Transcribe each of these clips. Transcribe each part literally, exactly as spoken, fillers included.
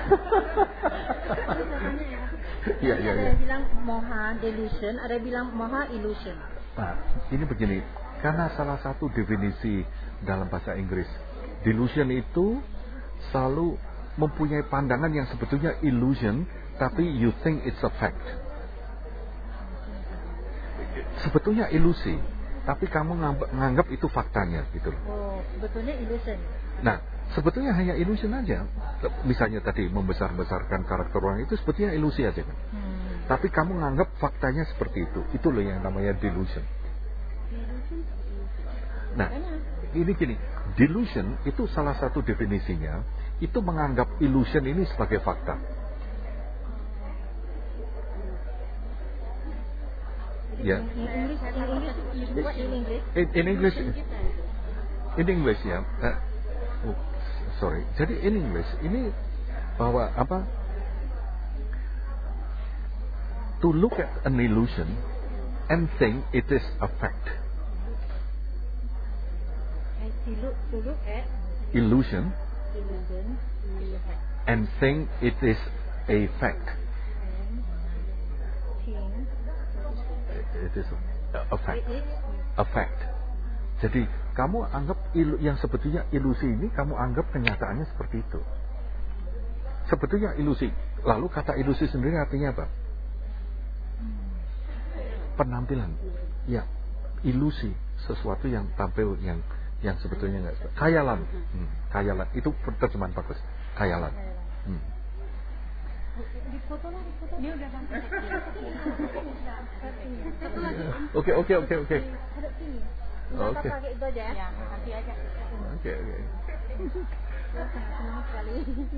Iya, iya, ada iya. yang bilang moha delusion, ada yang bilang moha illusion. Nah, ini begini, karena salah satu definisi dalam bahasa Inggris, delusion itu selalu mempunyai pandangan yang sebetulnya illusion, tapi you think it's a fact. Sebetulnya ilusi, tapi kamu nganggap, nganggap itu faktanya, gitu loh. Oh, sebetulnya illusion. Nah, sebetulnya hanya illusion aja. Misalnya tadi membesar-besarkan karakter orang itu sebetulnya ilusi aja kan. Hmm. Tapi kamu nganggap faktanya seperti itu. Itu loh yang namanya delusion. Nah, ini gini, delusion itu salah satu definisinya, itu menganggap illusion ini sebagai fakta. Ya. In English, in English, what in English? In, in English, in English ya. Uh, oh, sorry. Jadi in English ini bahwa apa? To look at an illusion and think it is a fact. To look, to look at Illusion illusion, and think it is a fact. It is a, a fact. A fact. Jadi kamu anggap ilu, yang sebetulnya ilusi ini kamu anggap kenyataannya seperti itu. Sebetulnya ilusi. Lalu kata ilusi sendiri artinya apa? Penampilan. Ya, ilusi, sesuatu yang tampil yang yang sebetulnya enggak. Khayalan. Hmm, khayalan. Itu terjemahan bagus. Khayalan. Hmm. Di foto lah, di foto. Dia udah sampai. Oke, oke, oke, oke. Ada sini. Oke. Pakai itu aja ya. Nanti aja. Oke, oke. Senang sekali.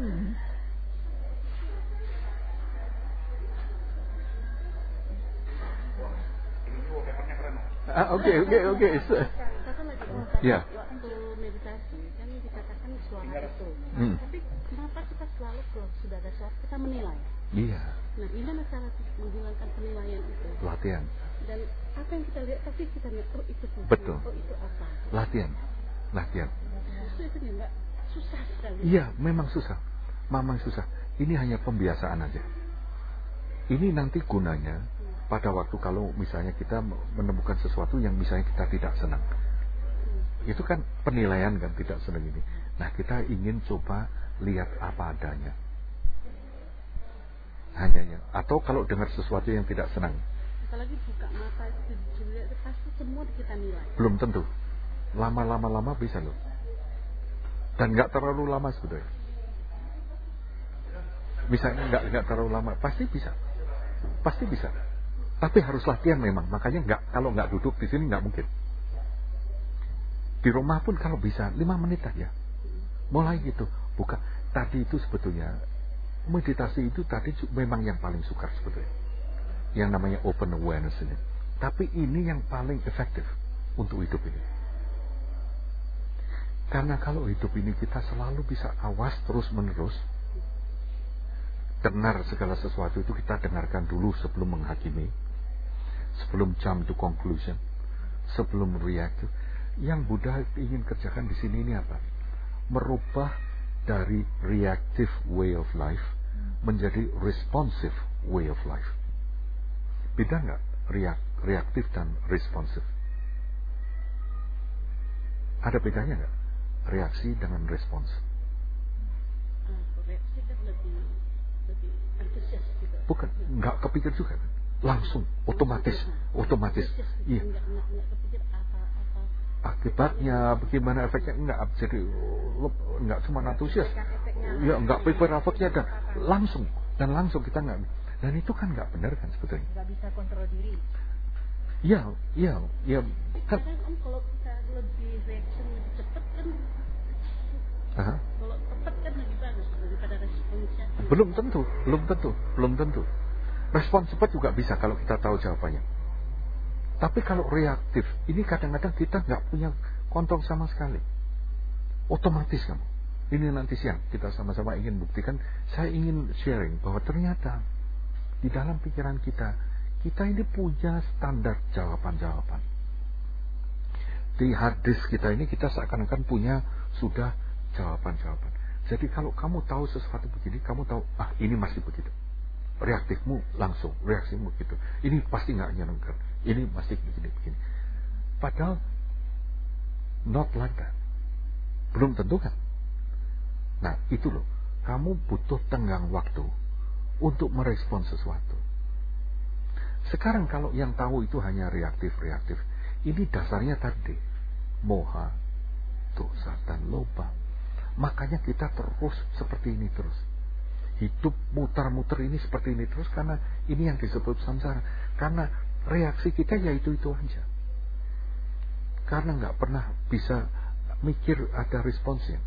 Ah, oke, oke, oke. Ya. Waktu meditasi kan dikatakan suara itu. Hmm. Tapi kenapa kita selalu kalau sudah ada suara kita menilai? Iya. Nah, gimana cara menghilangkan penilaian itu? Latihan. Dan apa yang kita lihat pasti kita lihat oh itu fungsi, Betul. oh itu apa? Latihan. Latihan. Justru itu enggak susah sekali. Iya, memang susah. Memang susah. Ini hanya pembiasaan aja. Ini nanti gunanya pada waktu kalau misalnya kita menemukan sesuatu yang misalnya kita tidak senang. Itu kan penilaian kan, tidak senang ini. Nah, kita ingin coba lihat apa adanya. Hanya ya. Atau kalau dengar sesuatu yang tidak senang. Apalagi buka mata itu dilihat pasti semua kita nilai. Belum tentu. Lama-lama lama bisa loh. Dan nggak terlalu lama sebetulnya. Misalnya nggak nggak terlalu lama, pasti bisa. Pasti bisa. Tapi harus latihan memang. Makanya nggak kalau nggak duduk di sini nggak mungkin. Di rumah pun kalau bisa lima menit aja. Mulai gitu. Bukan tadi itu sebetulnya meditasi itu tadi memang yang paling sukar sebetulnya. Yang namanya open awareness ini. Tapi ini yang paling efektif untuk hidup ini. Karena kalau hidup ini kita selalu bisa awas terus menerus. Dengar segala sesuatu itu kita dengarkan dulu sebelum menghakimi. Sebelum jump to conclusion. Sebelum react. Yang Buddha ingin kerjakan di sini ini apa? Merubah dari reactive way of life menjadi responsive way of life. Beda nggak reak, reaktif dan responsif? Ada bedanya nggak? Reaksi dengan respons. Reaksi kan lebih lebih antusias gitu. Bukan, nggak kepikir juga kan? Langsung, otomatis, otomatis. Iya. Nggak nggak nggak kepikir apa-apa. Akibatnya, bagaimana efeknya, enggak jadi enggak cuma antusias. Ya, enggak pikir efeknya dan langsung dan langsung kita enggak. Dan itu kan enggak benar kan sebetulnya. Enggak bisa kontrol diri. Iya, iya, iya. Kan Karena om kalau kita lebih reaction lebih cepat kan, Aha. kalau cepat kan lebih bagus daripada responsnya. Belum tentu, belum tentu, belum tentu. Respon cepat juga bisa kalau kita tahu jawabannya. Tapi kalau reaktif, ini kadang-kadang kita nggak punya kontrol sama sekali. Otomatis kamu. Ini nanti siang kita sama-sama ingin buktikan. Saya ingin sharing bahwa ternyata di dalam pikiran kita, kita ini punya standar jawaban-jawaban. Di hard disk kita ini kita seakan-akan punya sudah jawaban-jawaban. Jadi kalau kamu tahu sesuatu begini, kamu tahu, ah ini masih begitu. Reaktifmu langsung, reaksimu gitu. Ini pasti nggak nyenengkan. Ini masih begini-begini. Padahal, not like that. Belum tentu kan. Nah itu loh, kamu butuh tenggang waktu untuk merespon sesuatu. Sekarang kalau yang tahu itu hanya reaktif-reaktif, ini dasarnya tadi, moha, dosa, dan loba. Makanya kita terus seperti ini terus. Hidup mutar-muter ini seperti ini terus, karena ini yang disebut samsara. Karena reaksi kita ya itu-itu aja. Karena nggak pernah bisa mikir ada responsnya.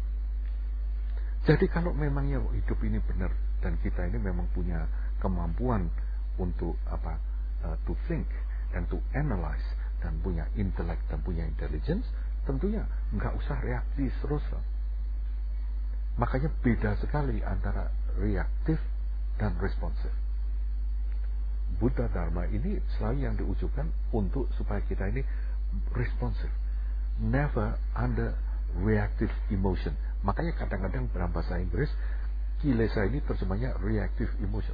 Jadi kalau memangnya hidup ini benar dan kita ini memang punya kemampuan untuk apa uh, to think dan to analyze dan punya intellect dan punya intelligence, tentunya nggak usah reaktif terus loh. Makanya beda sekali antara reaktif dan responsif. Buddha Dharma ini selalu yang diujukan untuk supaya kita ini responsif, never under reactive emotion. Makanya kadang-kadang dalam bahasa Inggris kilesa ini terjemahnya reactive emotion.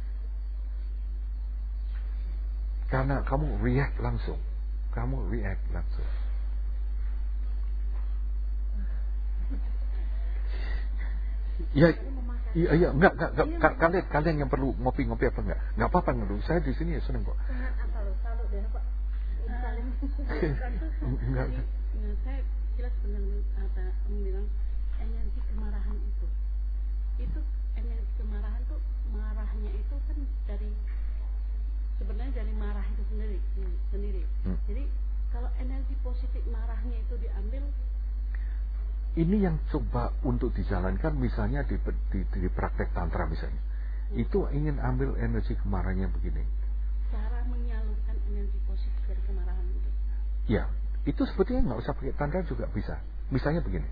Karena kamu react langsung, kamu react langsung. Ya, iya, iya, enggak, enggak, enggak. Kalian, kalian yang perlu ngopi-ngopi apa enggak? Enggak apa-apa ngeluh. Saya di sini ya seneng kok. Enggak. Saya jelas benar ada bilang energi kemarahan itu. Itu energi kemarahan tuh marahnya itu kan dari sebenarnya dari marah itu sendiri, sendiri. Hmm. Jadi kalau energi positif marahnya itu diambil. Ini yang coba untuk dijalankan misalnya di, di, di praktek tantra misalnya. Hmm. Itu ingin ambil energi kemarahannya begini. Cara menyalurkan energi positif dari kemarahan itu. Ya, itu sebetulnya nggak usah pakai tantra juga bisa. Misalnya begini.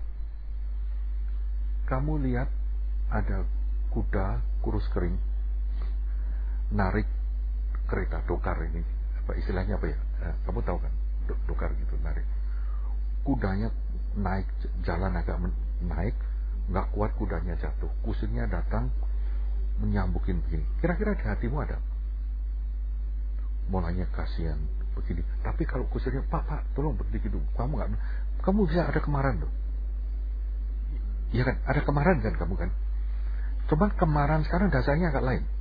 Kamu lihat ada kuda kurus kering narik kereta dokar ini. Apa istilahnya apa ya? Eh, kamu tahu kan? Dokar gitu narik. Kudanya naik jalan agak naik, nggak kuat kudanya jatuh, kusirnya datang menyambukin begini. Kira-kira di hatimu ada? Mulanya kasihan begini. Tapi kalau kusirnya, Pak, Pak, tolong berhenti gitu. Kamu nggak, kamu bisa ada kemarahan loh. Iya kan? Ada kemarahan kan kamu kan? Cuma kemarahan sekarang dasarnya agak lain.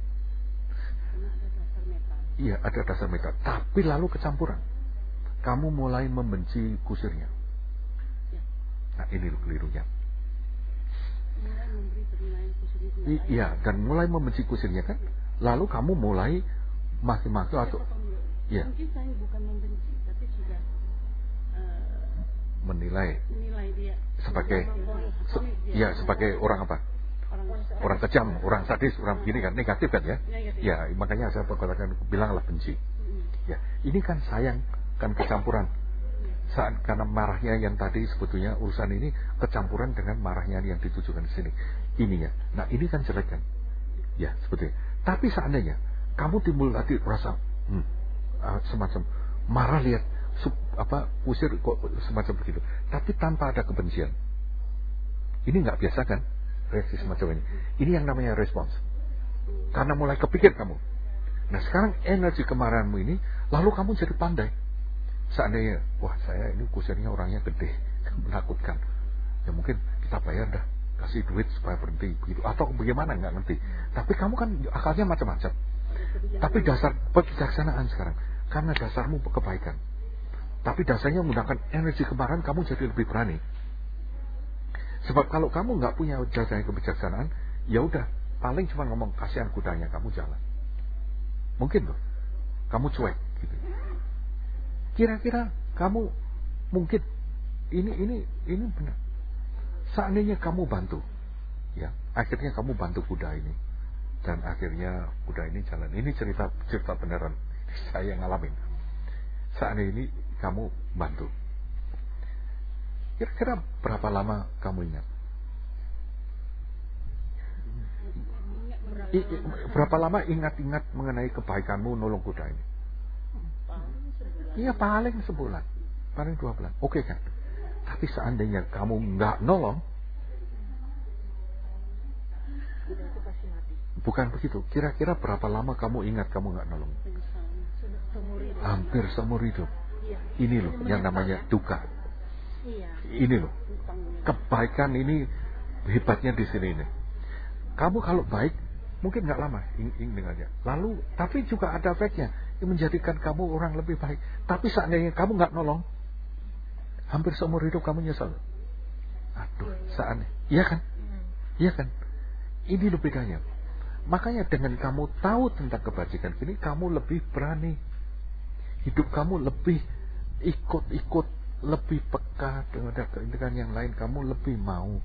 Iya, ada dasar meta. Tapi lalu kecampuran. Kamu mulai membenci kusirnya. Nah ini loh kelirunya. Mulai memberi penilaian kusirnya. Iya, dan mulai membenci kusirnya kan. Lalu kamu mulai maki-maki atau ya. Mungkin saya bukan membenci, tapi sudah uh, menilai. Menilai dia sebagai se, ya sebagai orang apa? Orang, orang kejam, orang sadis, orang begini kan, negatif kan ya? Negatif. Ya, makanya saya katakan bilanglah benci. Hmm. Ya, ini kan sayang, kan kecampuran. Saat karena marahnya yang tadi sebetulnya urusan ini kecampuran dengan marahnya yang ditujukan di sini. Ininya. Nah, ini kan jelek kan? Ya, sebetulnya. Tapi seandainya kamu timbul tadi rasa hmm, uh, semacam marah lihat sub, apa usir kok semacam begitu. Tapi tanpa ada kebencian. Ini nggak biasa kan? Reaksi semacam ini. Ini yang namanya respons. Karena mulai kepikir kamu. Nah, sekarang energi kemarahanmu ini lalu kamu jadi pandai. Seandainya, wah saya ini kusirnya orangnya gede, menakutkan. Ya mungkin kita bayar dah, kasih duit supaya berhenti begitu. Atau bagaimana nggak ngerti. Tapi kamu kan akalnya macam-macam. Tapi dasar kebijaksanaan sekarang, karena dasarmu kebaikan. Tapi dasarnya menggunakan energi kemarahan, kamu jadi lebih berani. Sebab kalau kamu nggak punya dasar kebijaksanaan, ya udah paling cuma ngomong kasihan kudanya, kamu jalan. Mungkin loh, kamu cuek gitu. Kira-kira kamu mungkin ini ini ini benar. Seandainya kamu bantu, ya akhirnya kamu bantu kuda ini, dan akhirnya kuda ini jalan. Ini cerita cerita beneran saya ngalamin. Seandainya ini kamu bantu, kira-kira berapa lama kamu ingat? I, i, berapa lama ingat-ingat mengenai kebaikanmu nolong kuda ini? Iya paling sebulan, paling dua bulan, oke kan? Tapi seandainya kamu nggak nolong, Tidak, itu pasti mati. Bukan begitu. Kira-kira berapa lama kamu ingat kamu nggak nolong? Seumur hidup. Hampir seumur hidup. Iya. Ini loh yang namanya duka. Iya. Ini loh. Kebaikan ini hebatnya di sini nih. Kamu kalau baik mungkin nggak lama ingin dengannya. Lalu tapi juga ada efeknya yang menjadikan kamu orang lebih baik. Tapi seandainya kamu nggak nolong, hampir seumur hidup kamu nyesal. Aduh, seandainya, iya kan? Iya kan? Ini loh bedanya. Makanya dengan kamu tahu tentang kebajikan ini, kamu lebih berani. Hidup kamu lebih ikut-ikut, lebih peka dengan dengan yang lain, kamu lebih mau.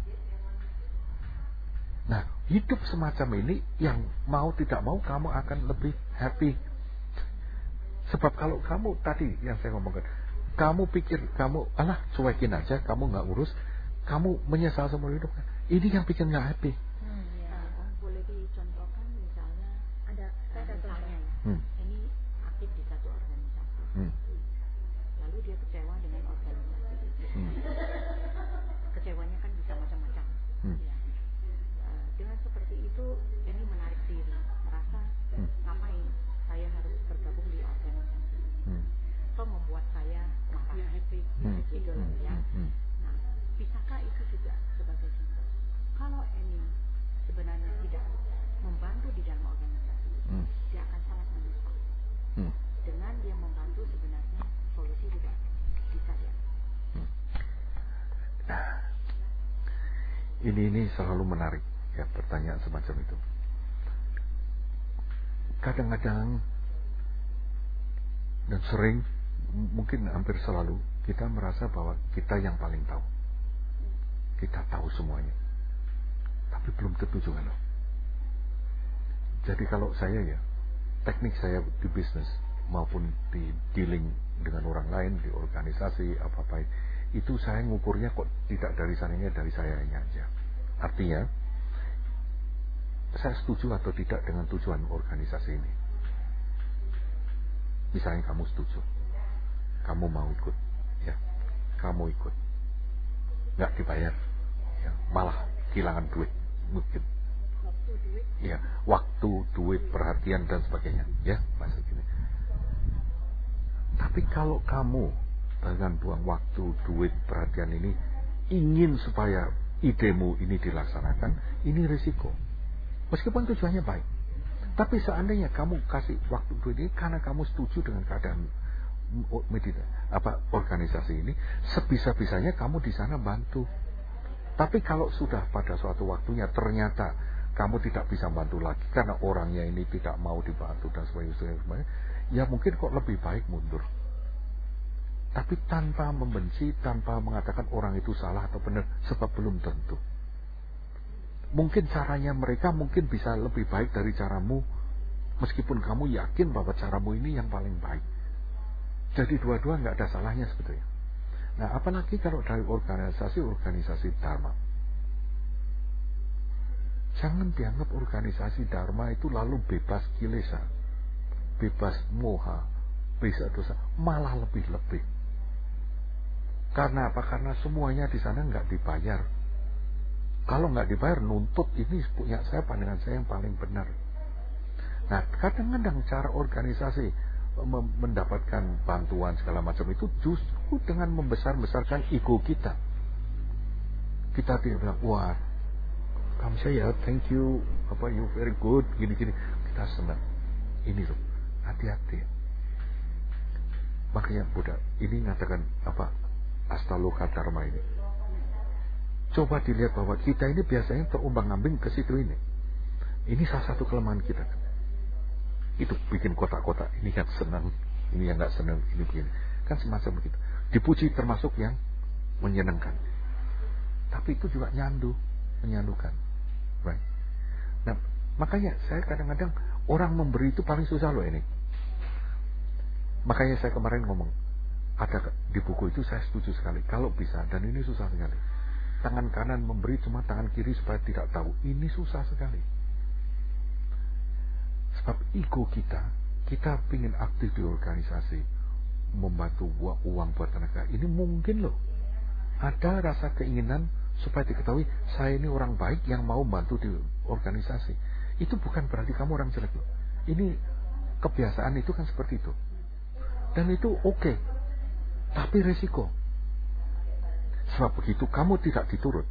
Nah, hidup semacam ini yang mau tidak mau kamu akan lebih happy. Sebab kalau kamu tadi yang saya ngomongkan, kamu pikir kamu alah cuekin aja, kamu nggak urus, kamu menyesal seumur hidup. Ini yang bikin nggak happy. Hmm, ya. Oh, boleh dicontohkan misalnya ada saya ada contohnya ya. Hmm. Ini aktif di satu organisasi. Hmm. Lalu dia kecewa dengan organisasi itu. Hmm. Kecewanya kan bisa macam-macam. Hmm. Ya. Uh, dengan seperti itu ini menarik diri, merasa Hmm. ngapain saya harus bergabung di organisasi. Hmm. So membuat saya marah. Ya, happy. Hmm. Gitu loh ya. Hmm. Nah, bisakah itu juga sebagai contoh? Kalau ini sebenarnya tidak membantu di dalam organisasi, Hmm. dia akan sangat menyesal. Hmm. Dengan dia membantu sebenarnya solusi tidak bisa dia. Hmm. Ini ini selalu menarik ya pertanyaan semacam itu. Kadang-kadang dan sering, mungkin hampir selalu kita merasa bahwa kita yang paling tahu. Kita tahu semuanya. Tapi belum tentu juga loh. Jadi kalau saya ya, teknik saya di bisnis maupun di dealing dengan orang lain, di organisasi, apa-apa, itu saya ngukurnya kok tidak dari sananya, dari sayanya aja. Artinya, saya setuju atau tidak dengan tujuan organisasi ini. Misalnya kamu setuju, kamu mau ikut, ya, kamu ikut, nggak dibayar, ya, malah kehilangan duit, mungkin, Waktu, duit. ya, waktu, duit, perhatian dan sebagainya, ya, maksud gini. Tapi kalau kamu dengan buang waktu, duit, perhatian ini ingin supaya idemu ini dilaksanakan, ini risiko. Meskipun tujuannya baik. Tapi seandainya kamu kasih waktu duit ini karena kamu setuju dengan keadaan medita, apa organisasi ini, sebisa-bisanya kamu di sana bantu. Tapi kalau sudah pada suatu waktunya ternyata kamu tidak bisa bantu lagi karena orangnya ini tidak mau dibantu dan sebagainya, ya mungkin kok lebih baik mundur. Tapi tanpa membenci, tanpa mengatakan orang itu salah atau benar, sebab belum tentu. Mungkin caranya mereka mungkin bisa lebih baik dari caramu, meskipun kamu yakin bahwa caramu ini yang paling baik. Jadi dua-dua nggak ada salahnya sebetulnya. Nah, apalagi kalau dari organisasi-organisasi Dharma. Jangan dianggap organisasi Dharma itu lalu bebas kilesa, bebas moha, bebas dosa, malah lebih-lebih. Karena apa? Karena semuanya di sana nggak dibayar. Kalau nggak dibayar, nuntut ini punya saya, pandangan saya yang paling benar. Nah, kadang-kadang cara organisasi mendapatkan bantuan segala macam itu justru dengan membesar-besarkan ego kita. Kita tidak bilang, wah, kamu saya, thank you, apa, you very good, gini-gini. Kita senang. Ini loh, hati-hati. Makanya Buddha ini mengatakan apa, Astaloka Dharma ini. Coba dilihat bahwa kita ini biasanya terumbang-ambing ke situ ini. Ini salah satu kelemahan kita. Itu bikin kotak-kotak. Ini yang senang, ini yang nggak senang, ini begini. Kan semacam begitu. Dipuji termasuk yang menyenangkan. Tapi itu juga nyandu, menyandukan. Right. Nah, makanya saya kadang-kadang orang memberi itu paling susah loh ini. Makanya saya kemarin ngomong, ada di buku itu saya setuju sekali. Kalau bisa, dan ini susah sekali. Tangan kanan memberi, cuma tangan kiri supaya tidak tahu. Ini susah sekali. Sebab ego kita, kita ingin aktif di organisasi, membantu uang buat tenaga. Ini mungkin loh. Ada rasa keinginan supaya diketahui, saya ini orang baik yang mau membantu di organisasi. Itu bukan berarti kamu orang jelek loh. Ini kebiasaan itu kan seperti itu. Dan itu oke. Okay. Tapi risiko. Sebab begitu kamu tidak diturut.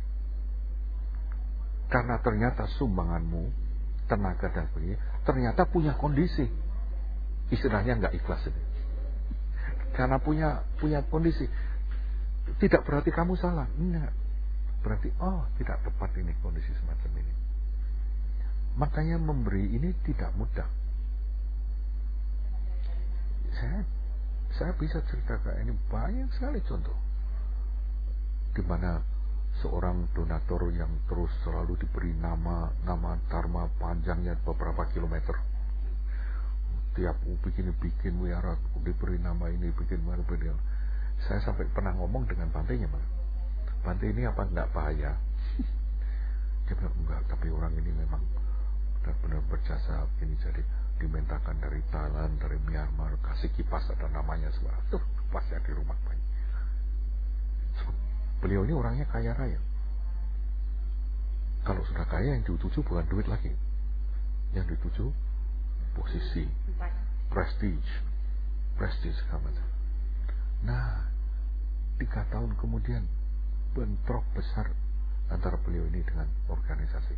Karena ternyata sumbanganmu, tenaga dan sebagainya, ternyata punya kondisi. Istilahnya nggak ikhlas ini. Karena punya punya kondisi. Tidak berarti kamu salah. Enggak. Berarti, oh tidak tepat ini kondisi semacam ini. Makanya memberi ini tidak mudah. Saya saya bisa ceritakan ini banyak sekali contoh. Di mana seorang donatur yang terus selalu diberi nama nama dharma panjangnya beberapa kilometer. Tiap bikin bikin wiara diberi nama ini, bikin wiara bikin. Saya sampai pernah ngomong dengan Bantenya, Mas. Bante ini apa enggak bahaya? Dia bilang enggak, tapi orang ini memang benar-benar berjasa ini, jadi dimintakan dari Thailand, dari Myanmar, kasih kipas ada namanya semua. Tuh, kipasnya di rumah banyak. So, beliau ini orangnya kaya raya. Kalau sudah kaya, yang dituju bukan duit lagi. Yang dituju posisi, prestige, prestige segala macam. Nah, tiga tahun kemudian bentrok besar antara beliau ini dengan organisasi.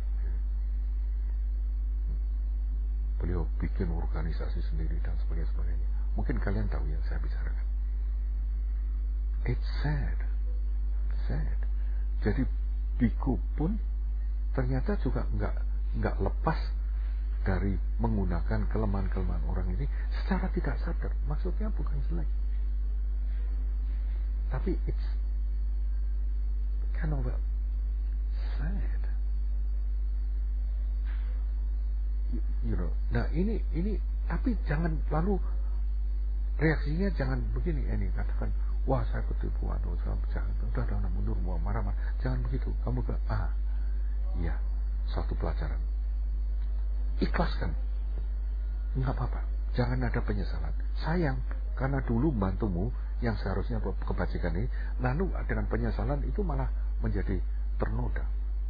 Beliau bikin organisasi sendiri dan sebagainya. Mungkin kalian tahu yang saya bicarakan. It's sad, sad. Jadi biku pun ternyata juga nggak nggak lepas dari menggunakan kelemahan-kelemahan orang ini secara tidak sadar. Maksudnya bukan jelek, tapi it's kind of sad. You, you know. Nah ini ini tapi jangan lalu reaksinya jangan begini ini katakan wah saya ketipuan, oh, saya jangan udah udah mundur mau marah-marah. Jangan begitu. Kamu ke ah iya satu pelajaran. Ikhlaskan. Enggak apa-apa. Jangan ada penyesalan. Sayang karena dulu bantumu yang seharusnya kebajikan ini, lalu dengan penyesalan itu malah menjadi ternoda.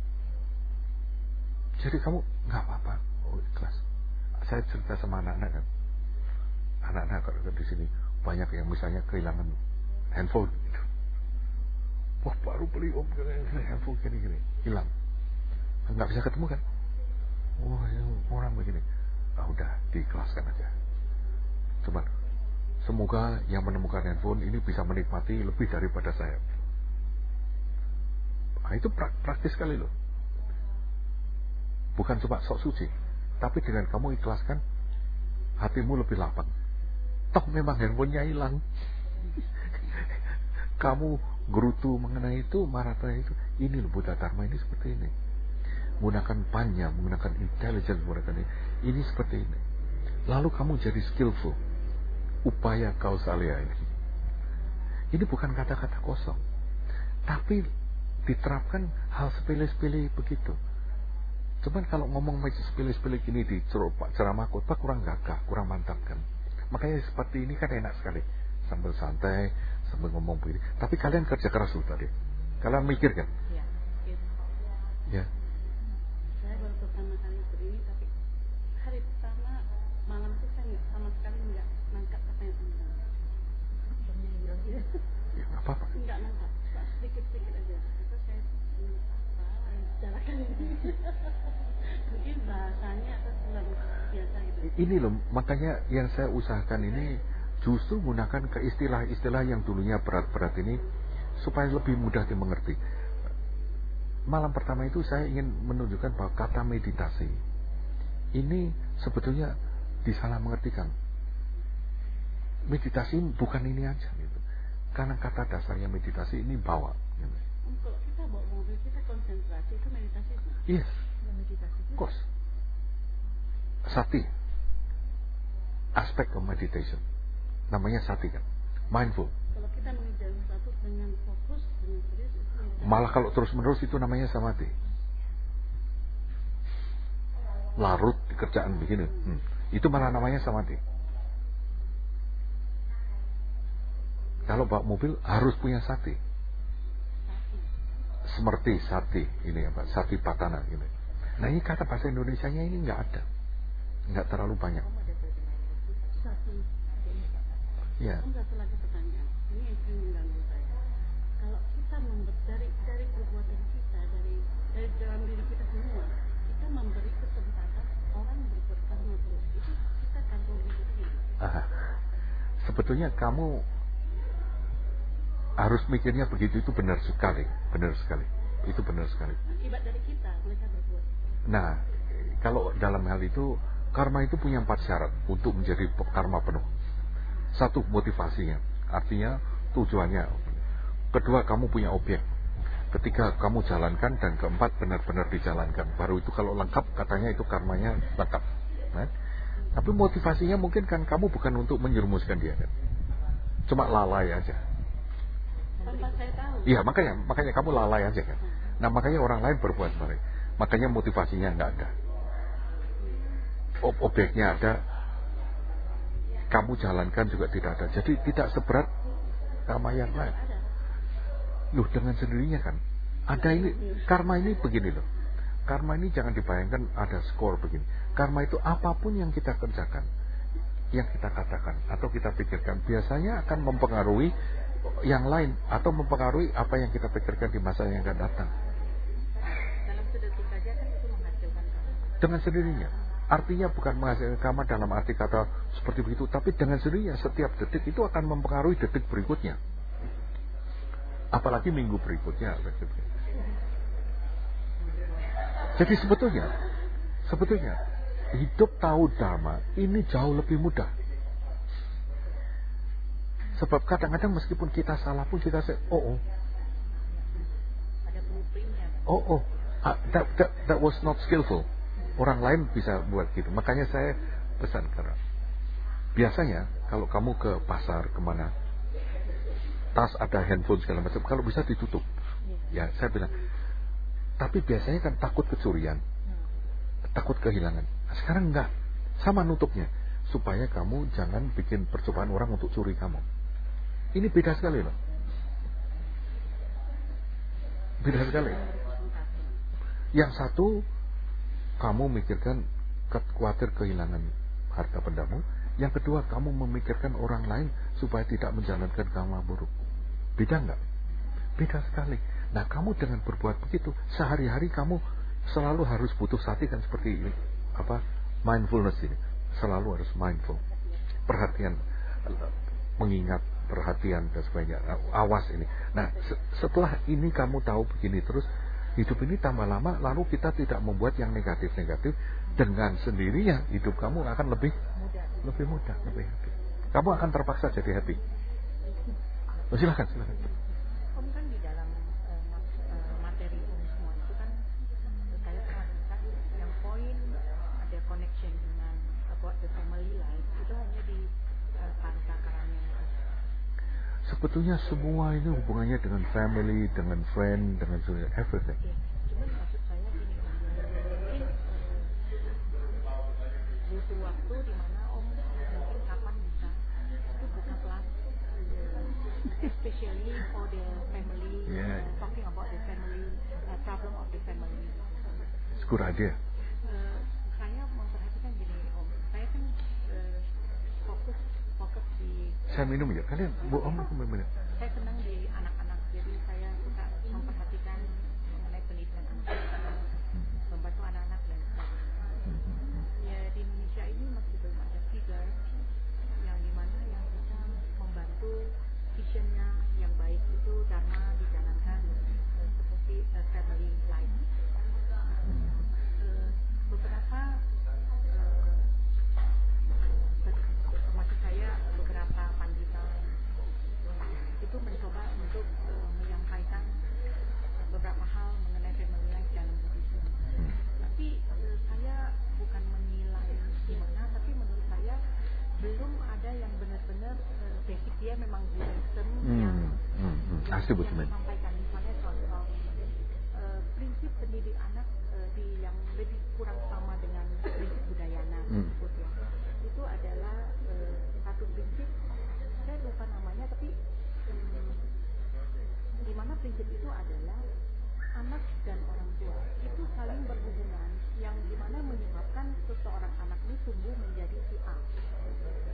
Jadi kamu nggak apa-apa, oh ikhlas. Saya cerita sama anak-anak kan, anak-anak kalau di sini banyak yang misalnya kehilangan handphone, gitu. Wah baru beli om handphone gini-gini hilang, nggak bisa ketemu kan? Wah ya, orang begini, ah udah diikhlaskan aja. Coba. Semoga yang menemukan handphone ini bisa menikmati lebih daripada saya. Nah, itu praktis sekali loh. Bukan cuma sok suci, tapi dengan kamu ikhlaskan, hatimu lebih lapang. Toh memang handphonenya hilang. Kamu gerutu mengenai itu, marah itu. Ini loh Buddha Dharma ini seperti ini. Menggunakan panya, menggunakan intelligence, menggunakan ini. Ini seperti ini. Lalu kamu jadi skillful. Upaya kausalia ini. Ini bukan kata-kata kosong. Tapi diterapkan hal sepele-sepele begitu. Cuman kalau ngomong sepele-sepele gini di ceramah khotbah kurang gagah, kurang mantap kan. Makanya seperti ini kan enak sekali. Sambil santai, sambil ngomong begini. Tapi kalian kerja keras dulu tadi. Kalian mikir kan? Ya. Ya. Saya baru pertama kali berdiri, tapi hari pertama malam itu saya nggak sama sekali nggak nangkap apa yang anda. Ya nggak apa-apa. Nggak nangkap, sedikit-sedikit aja. Itu saya apa yang bicarakan ini. Mungkin bahasanya atau belum biasa gitu. Ini loh, makanya yang saya usahakan ini justru menggunakan ke istilah-istilah yang dulunya berat-berat ini supaya lebih mudah dimengerti. Malam pertama itu saya ingin menunjukkan bahwa kata meditasi ini sebetulnya disalah mengertikan. Meditasi bukan ini aja gitu. Karena kata dasarnya meditasi ini bawa. Gitu. Kalau kita bawa mobil kita konsentrasi itu meditasi. Yes. Meditasi. Of course. Sati. Aspek of meditation. Namanya sati kan. Mindful. Kalau kita mengejar sesuatu dengan fokus, dengan serius itu meditasi. Malah kalau terus-menerus itu namanya samadhi. Larut di kerjaan begini. Hmm. Itu malah namanya samadhi. Kalau bawa mobil harus punya sati. Semerti sati ini apa? Sati patana ini. Nah ini kata bahasa Indonesianya ini nggak ada, nggak terlalu banyak. Satu, Ya. enggak satu lagi pertanyaan. Ini yang sering mengganggu saya. Kalau kita member, dari dari perbuatan kita, dari dari dalam diri kita semua, kita memberi kesempatan orang berbuat karma buruk. Itu kita kandung hidupnya. Aha. Sebetulnya kamu harus mikirnya begitu, itu benar sekali, benar sekali, itu benar sekali. Akibat dari kita, mereka berbuat. Nah, kalau dalam hal itu, karma itu punya empat syarat untuk menjadi karma penuh. Satu, motivasinya, artinya tujuannya. Kedua, kamu punya objek. Ketiga, kamu jalankan. Dan keempat, benar-benar dijalankan. Baru itu kalau lengkap, katanya itu karmanya lengkap. Nah, tapi motivasinya mungkin kan kamu bukan untuk menjerumuskan dia kan. Cuma lalai aja. Tanpa saya tahu. Iya, makanya makanya kamu lalai aja kan. Nah, makanya orang lain berbuat baik. Makanya motivasinya nggak ada. Ob- objeknya ada, kamu jalankan juga tidak ada. Jadi tidak seberat karma yang lain. Loh, dengan sendirinya kan. Ada ini, karma ini begini loh. Karma ini jangan dibayangkan ada skor begini. Karma itu apapun yang kita kerjakan, yang kita katakan atau kita pikirkan, biasanya akan mempengaruhi yang lain atau mempengaruhi apa yang kita pikirkan di masa yang akan datang. Dalam sedetik saja kan itu menghasilkan karma. Dengan sendirinya. Artinya bukan menghasilkan karma dalam arti kata seperti begitu, tapi dengan sendirinya setiap detik itu akan mempengaruhi detik berikutnya. Apalagi minggu berikutnya. Jadi sebetulnya, sebetulnya hidup tahu dharma ini jauh lebih mudah. Sebab kadang-kadang meskipun kita salah pun kita say, oh oh, Ada blueprintnya. oh oh, ah, that, that, that was not skillful. Orang lain bisa buat gitu. Makanya saya pesan karena biasanya kalau kamu ke pasar kemana, tas ada handphone segala macam, kalau bisa ditutup. Ya saya bilang. Tapi biasanya kan takut kecurian, takut kehilangan. Nah, sekarang enggak, sama nutupnya, supaya kamu jangan bikin percobaan orang untuk curi kamu. Ini beda sekali loh. Beda sekali. Yang satu, kamu mikirkan khawatir kehilangan harta bendamu. Yang kedua, kamu memikirkan orang lain supaya tidak menjalankan karma buruk. Beda enggak? Beda sekali. Nah, kamu dengan berbuat begitu, sehari-hari kamu selalu harus butuh sati kan seperti ini, apa mindfulness ini, selalu harus mindful, perhatian, mengingat, perhatian dan sebagainya, awas ini. Nah, setelah ini kamu tahu begini terus, hidup ini tambah lama, lalu kita tidak membuat yang negatif-negatif, dengan sendirinya hidup kamu akan lebih lebih mudah, lebih happy. Kamu akan terpaksa jadi happy. Oh, silakan, silakan. Om kan di dalam uh, mat, uh, materi Om semua itu kan saya perhatikan yang poin ada connection dengan about the family life itu hanya di uh, Panca Karanya. Sebetulnya semua ini hubungannya dengan family, dengan friend, dengan everything. Okay. Cuman maksud saya gini, mungkin uh, butuh waktu di mana Om mungkin kapan bisa itu buka kelas, uh, especially for the family, Yeah. uh, talking about the family, uh, problem of the family. It's a good idea. Uh, saya memperhatikan gini Om, saya kan uh, fokus fokus di Saya minum ya, kalian bu om minum minum. saya senang di anak-anak, jadi saya suka memperhatikan mengenai pendidikan anak-anak, membantu anak-anak dan sebagainya. Ya di Indonesia ini masih belum ada figure yang dimana yang bisa membantu visionnya yang baik itu karena dijalankan uh, seperti uh, family life. Uh, beberapa uh, termasuk saya beberapa pandita itu mencoba untuk uh, menyampaikan beberapa hal mengenai family life dalam Buddhism. Tapi uh, saya bukan menilai gimana, tapi menurut saya belum ada yang benar-benar uh, basic dia memang Buddhism Hmm, yang hmm, hmm. I see what you mean. disampaikan. Misalnya contoh uh, prinsip pendidik anak uh, di yang lebih kurang sama dengan prinsip Budayana Hmm. tersebut ya. Itu adalah uh, satu prinsip, saya lupa namanya, tapi um, di mana prinsip itu adalah anak dan orang tua itu saling berhubungan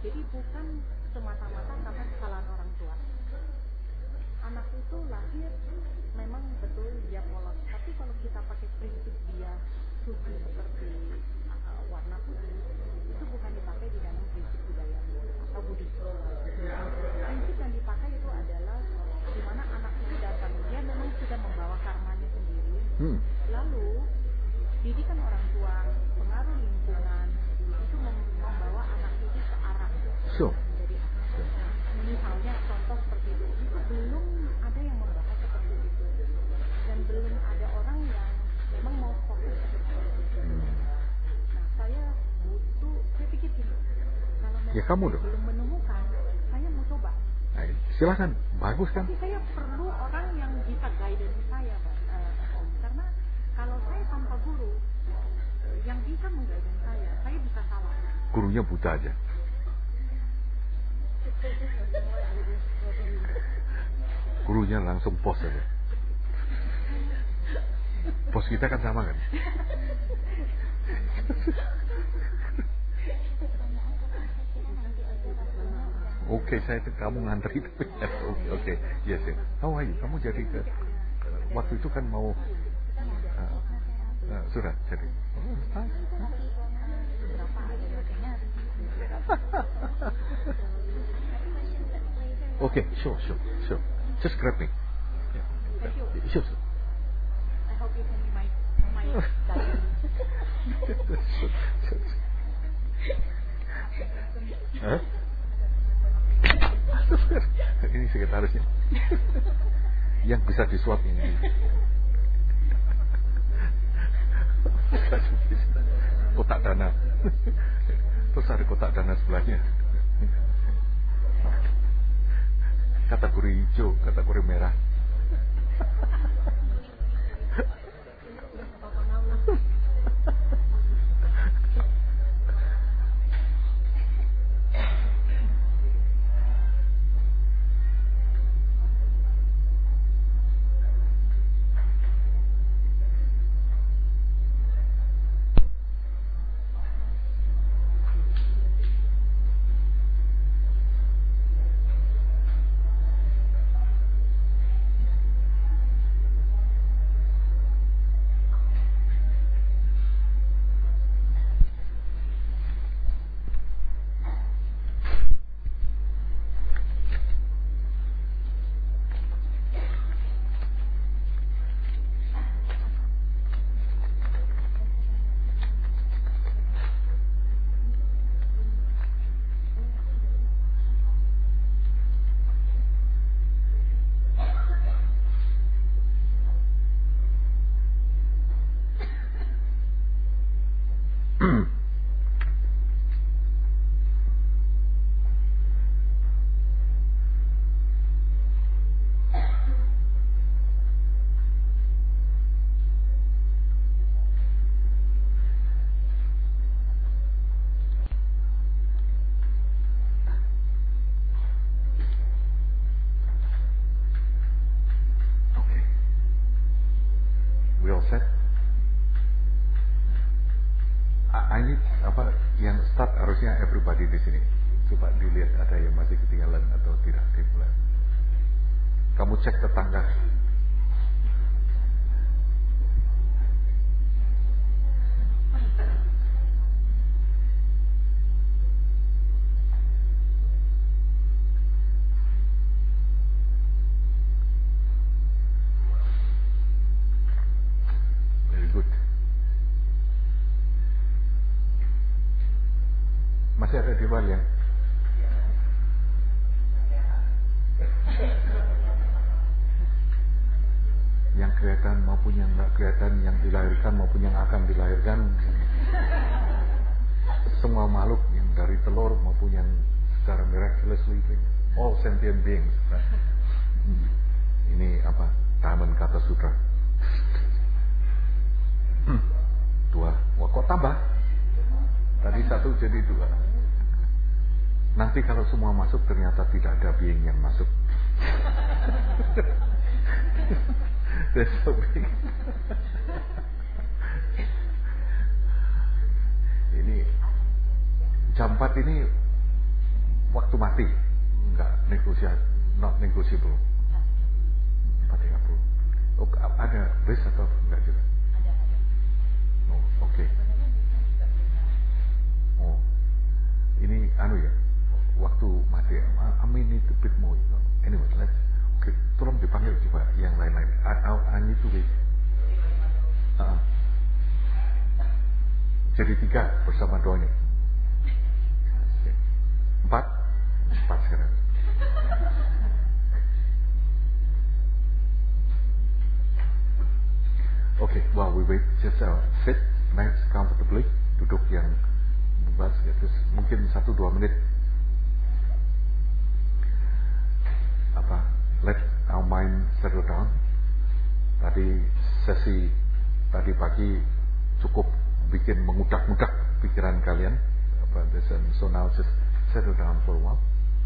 Jadi bukan semata-mata karena kesalahan orang tua. Anak itu lahir memang betul dia polos, tapi kalau kita pakai prinsip dia suci seperti uh, warna putih, itu bukan dipakai di dalam prinsip budaya atau Buddhis. Prinsip yang dipakai itu adalah di mana anak itu datang, dia memang sudah membawa karmanya sendiri. Hmm. Lalu didikan orang tua, pengaruh lingkungan itu membawa anak itu ke arah so. Jadi misalnya contoh seperti itu, itu belum ada yang membahas seperti itu, dan belum ada orang yang memang mau fokus seperti itu. Nah, saya butuh, saya pikir gini, kalau memang ya, kamu saya belum menemukan, saya mau coba. Nah, silakan, bagus kan? Tapi saya perlu orang yang bisa guidance saya, uh, Om, karena kalau saya tanpa guru uh, yang bisa mengguidance saya, saya bisa salah. Gurunya buta aja. Gurunya langsung pos aja. Pos kita kan sama kan? Oke, okay, saya kamu ngantri. Oke, oke, okay. Yes, yes. How are you? Kamu jadi ke waktu itu kan mau uh, uh, surat jadi. Oke, okay, sure, sure, sure. Just grab me. Yeah. Sure, sure. I hope you can be my my guidance. Hah? Ini sekretarisnya. Yang bisa disuap ini. Kotak dana. Terus ada kotak dana sebelahnya. Kategori hijau, kategori merah. Set. I need apa yang start harusnya everybody di sini. Coba dilihat ada yang masih ketinggalan atau tidak dimulai. Kamu cek tetangga. Masih ada di luar ya? Yang kelihatan maupun yang nggak kelihatan, yang dilahirkan maupun yang akan dilahirkan, semua makhluk yang dari telur maupun yang secara miraculously, all sentient beings. Ini apa? Taman Kata Sutra. Dua. Wah, kok tambah? Tadi satu jadi dua. Nanti kalau semua masuk ternyata tidak ada being yang masuk. That's so big. Ini jam empat ini waktu mati enggak negosiasi, not negotiable. empat tiga puluh. Oh, ada base atau enggak juga? Ada, ada. Oh, oke. Okay. Oh, ini anu ya, waktu mati. I mean it a bit more. You know. Anyway, let's. Oke, okay, tolong dipanggil coba yang lain-lain. I, I, I need to wait. Uh, jadi tiga bersama doanya. Empat, empat sekarang. Okay, while we wait, just uh, sit nice comfortably, duduk yang bebas, ya, terus mungkin satu dua menit. Apa? Let our mind settle down. Tadi sesi tadi pagi cukup bikin mengudak-ngudak pikiran kalian. Apa? So now just settle down for a while.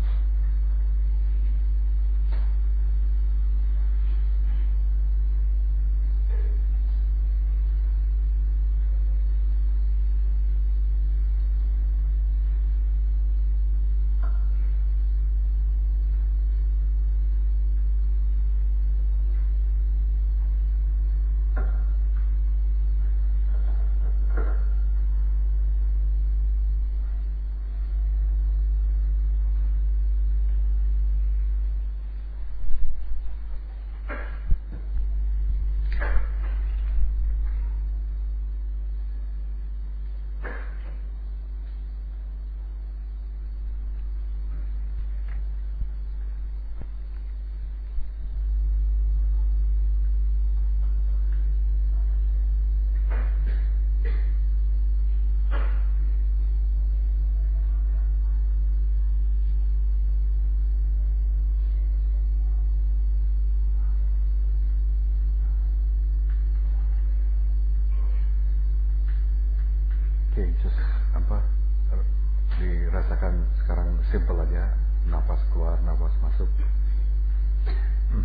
Oke, okay, just apa dirasakan sekarang simple aja, napas keluar, napas masuk. Hmm.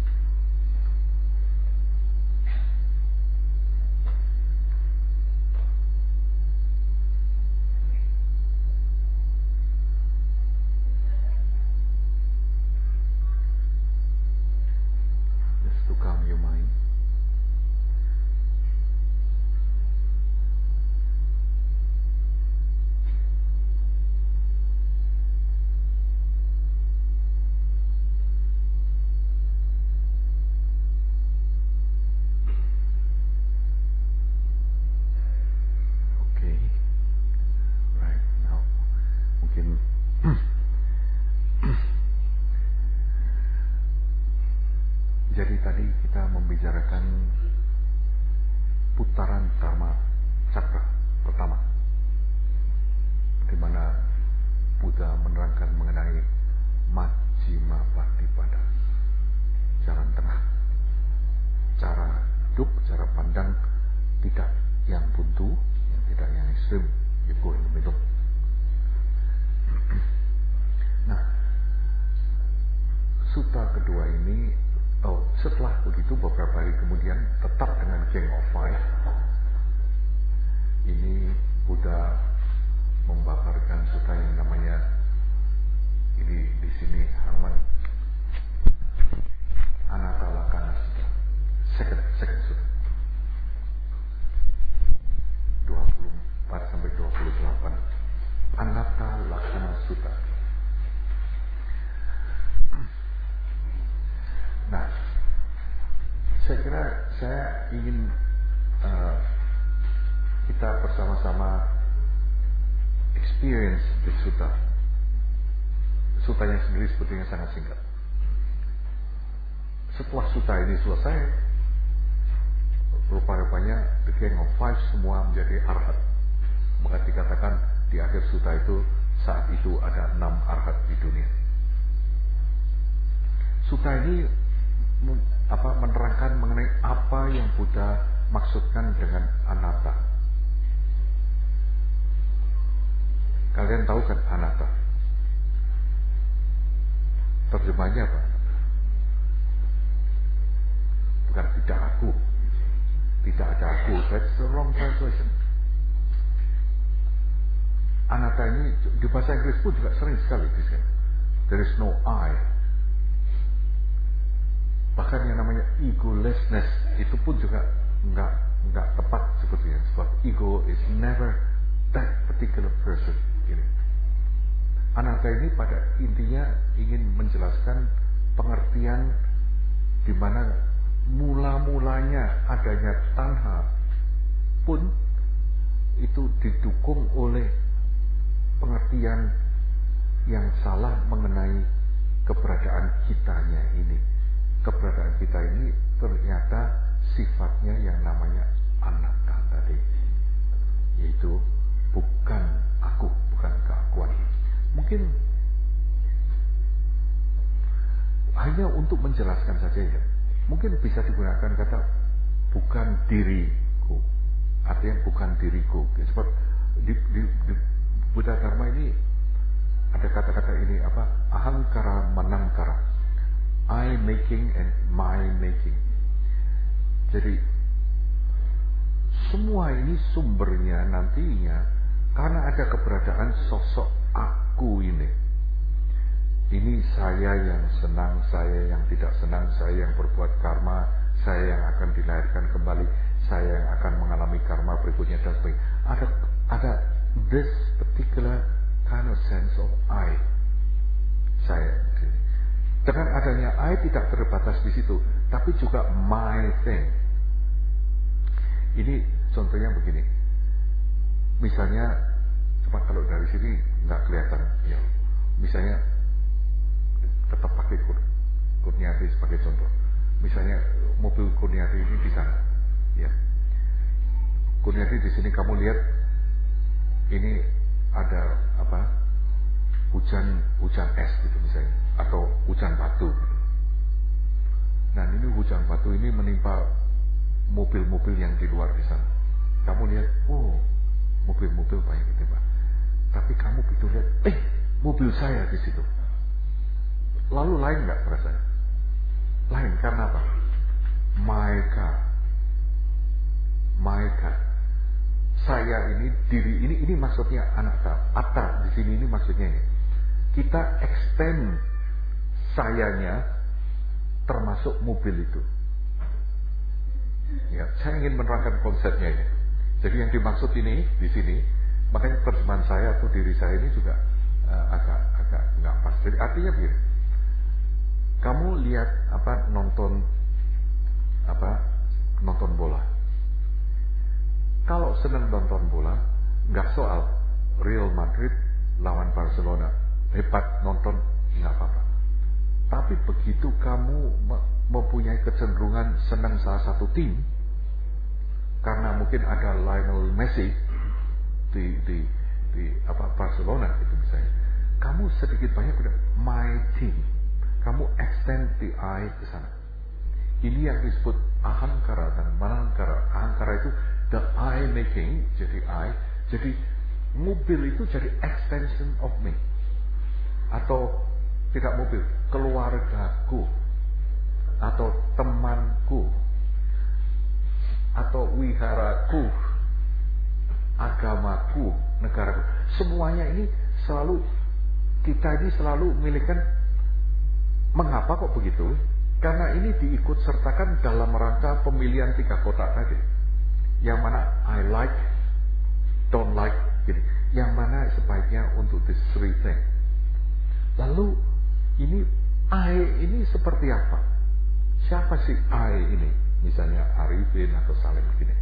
Just to calm your mind. Jadi tadi kita membicarakan putaran Dharma Cakra pertama, di mana Buddha menerangkan mengenai Majjhima Patipada, jalan tengah, cara hidup, cara pandang, tidak yang buntu, tidak yang ekstrim, you go in the middle. Nah, sutta kedua ini, oh, setelah begitu beberapa hari kemudian tetap dengan King of Five, ini Buddha membaparkan sutta yang namanya, ini di sini halaman Anatta Lakkhana Sutta, second second sutta, dua puluh empat sampai dua puluh delapan, Anatta Lakkhana Sutta. Nah, saya kira saya ingin uh, kita bersama-sama experience di sutta. Suttanya sendiri sepertinya sangat singkat. Setelah sutta ini selesai, rupa-rupanya the King of Five semua menjadi arhat. Maka dikatakan di akhir sutta itu saat itu ada enam arhat di dunia. Sutta ini apa menerangkan mengenai apa yang Buddha maksudkan dengan anatta. Kalian tahu kan anatta? Terjemahnya apa? Bukan tidak aku, tidak ada aku. That's the wrong translation. Anatta anata ini di bahasa Inggris pun juga sering sekali disebut. There is no I. Bahkan yang namanya egolessness itu pun juga enggak enggak tepat sebetulnya. Sebab ego is never that particular person. Ini. Anata ini pada intinya ingin menjelaskan pengertian di mana mula-mulanya adanya tanha pun itu didukung oleh pengertian yang salah mengenai keberadaan kitanya ini. Keberadaan kita ini ternyata sifatnya yang namanya anata tadi, yaitu bukan aku, bukan keakuan. Mungkin hanya untuk menjelaskan saja ya, mungkin bisa digunakan kata bukan diriku, artinya bukan diriku. Sebab di, di, di Buddha Dharma ini ada kata-kata ini apa? Ahangkara manangkara. I making and my making. Jadi semua ini sumbernya nantinya karena ada keberadaan sosok aku ini. Ini saya yang senang, saya yang tidak senang, saya yang berbuat karma, saya yang akan dilahirkan kembali, saya yang akan mengalami karma berikutnya dan sebagainya. Ada ada this particular kind of sense of I. Saya. Dengan adanya I tidak terbatas di situ, tapi juga my thing. Ini contohnya begini. Misalnya, cuma kalau dari sini nggak kelihatan, ya. Misalnya tetap pakai kur, Kurniati sebagai contoh. Misalnya mobil Kurniati ini di sana, ya. Kurniati di sini kamu lihat, ini ada apa? Hujan hujan es gitu misalnya. Atau hujan batu. Nah ini hujan batu ini menimpa mobil-mobil yang di luar di sana. Kamu lihat, oh mobil-mobil banyak gitu Pak. Tapi kamu begitu lihat, eh mobil saya di situ. Lalu lain nggak perasaan? Lain karena apa? My car, my car. Saya ini diri ini ini maksudnya anak Atta di sini ini maksudnya ini. Kita extend sayanya termasuk mobil itu. Ya, saya ingin menerangkan konsepnya ini. Jadi yang dimaksud ini di sini, makanya terjemahan saya atau diri saya ini juga uh, agak agak nggak pas. Jadi artinya begini, kamu lihat apa nonton apa nonton bola. Kalau senang nonton bola, nggak soal Real Madrid lawan Barcelona, hebat nonton nggak apa-apa. Tapi begitu kamu mempunyai kecenderungan senang salah satu tim, karena mungkin ada Lionel Messi di di di apa Barcelona itu misalnya, kamu sedikit banyak udah my team, kamu extend the I ke sana. Ini yang disebut ahangkara dan manangkara. Ahangkara itu the I making, jadi I, jadi mobil itu jadi extension of me, atau tidak mobil, keluargaku, atau temanku, atau wiharaku, agamaku, negaraku. Semuanya ini selalu, kita ini selalu memiliki. Mengapa kok begitu? Karena ini diikut sertakan dalam rangka pemilihan tiga kotak tadi. Yang mana I like, don't like, gitu. Yang mana sebaiknya untuk this three thing. Lalu ini I ini seperti apa? Siapa sih I ini? Misalnya Arifin atau Salim begini.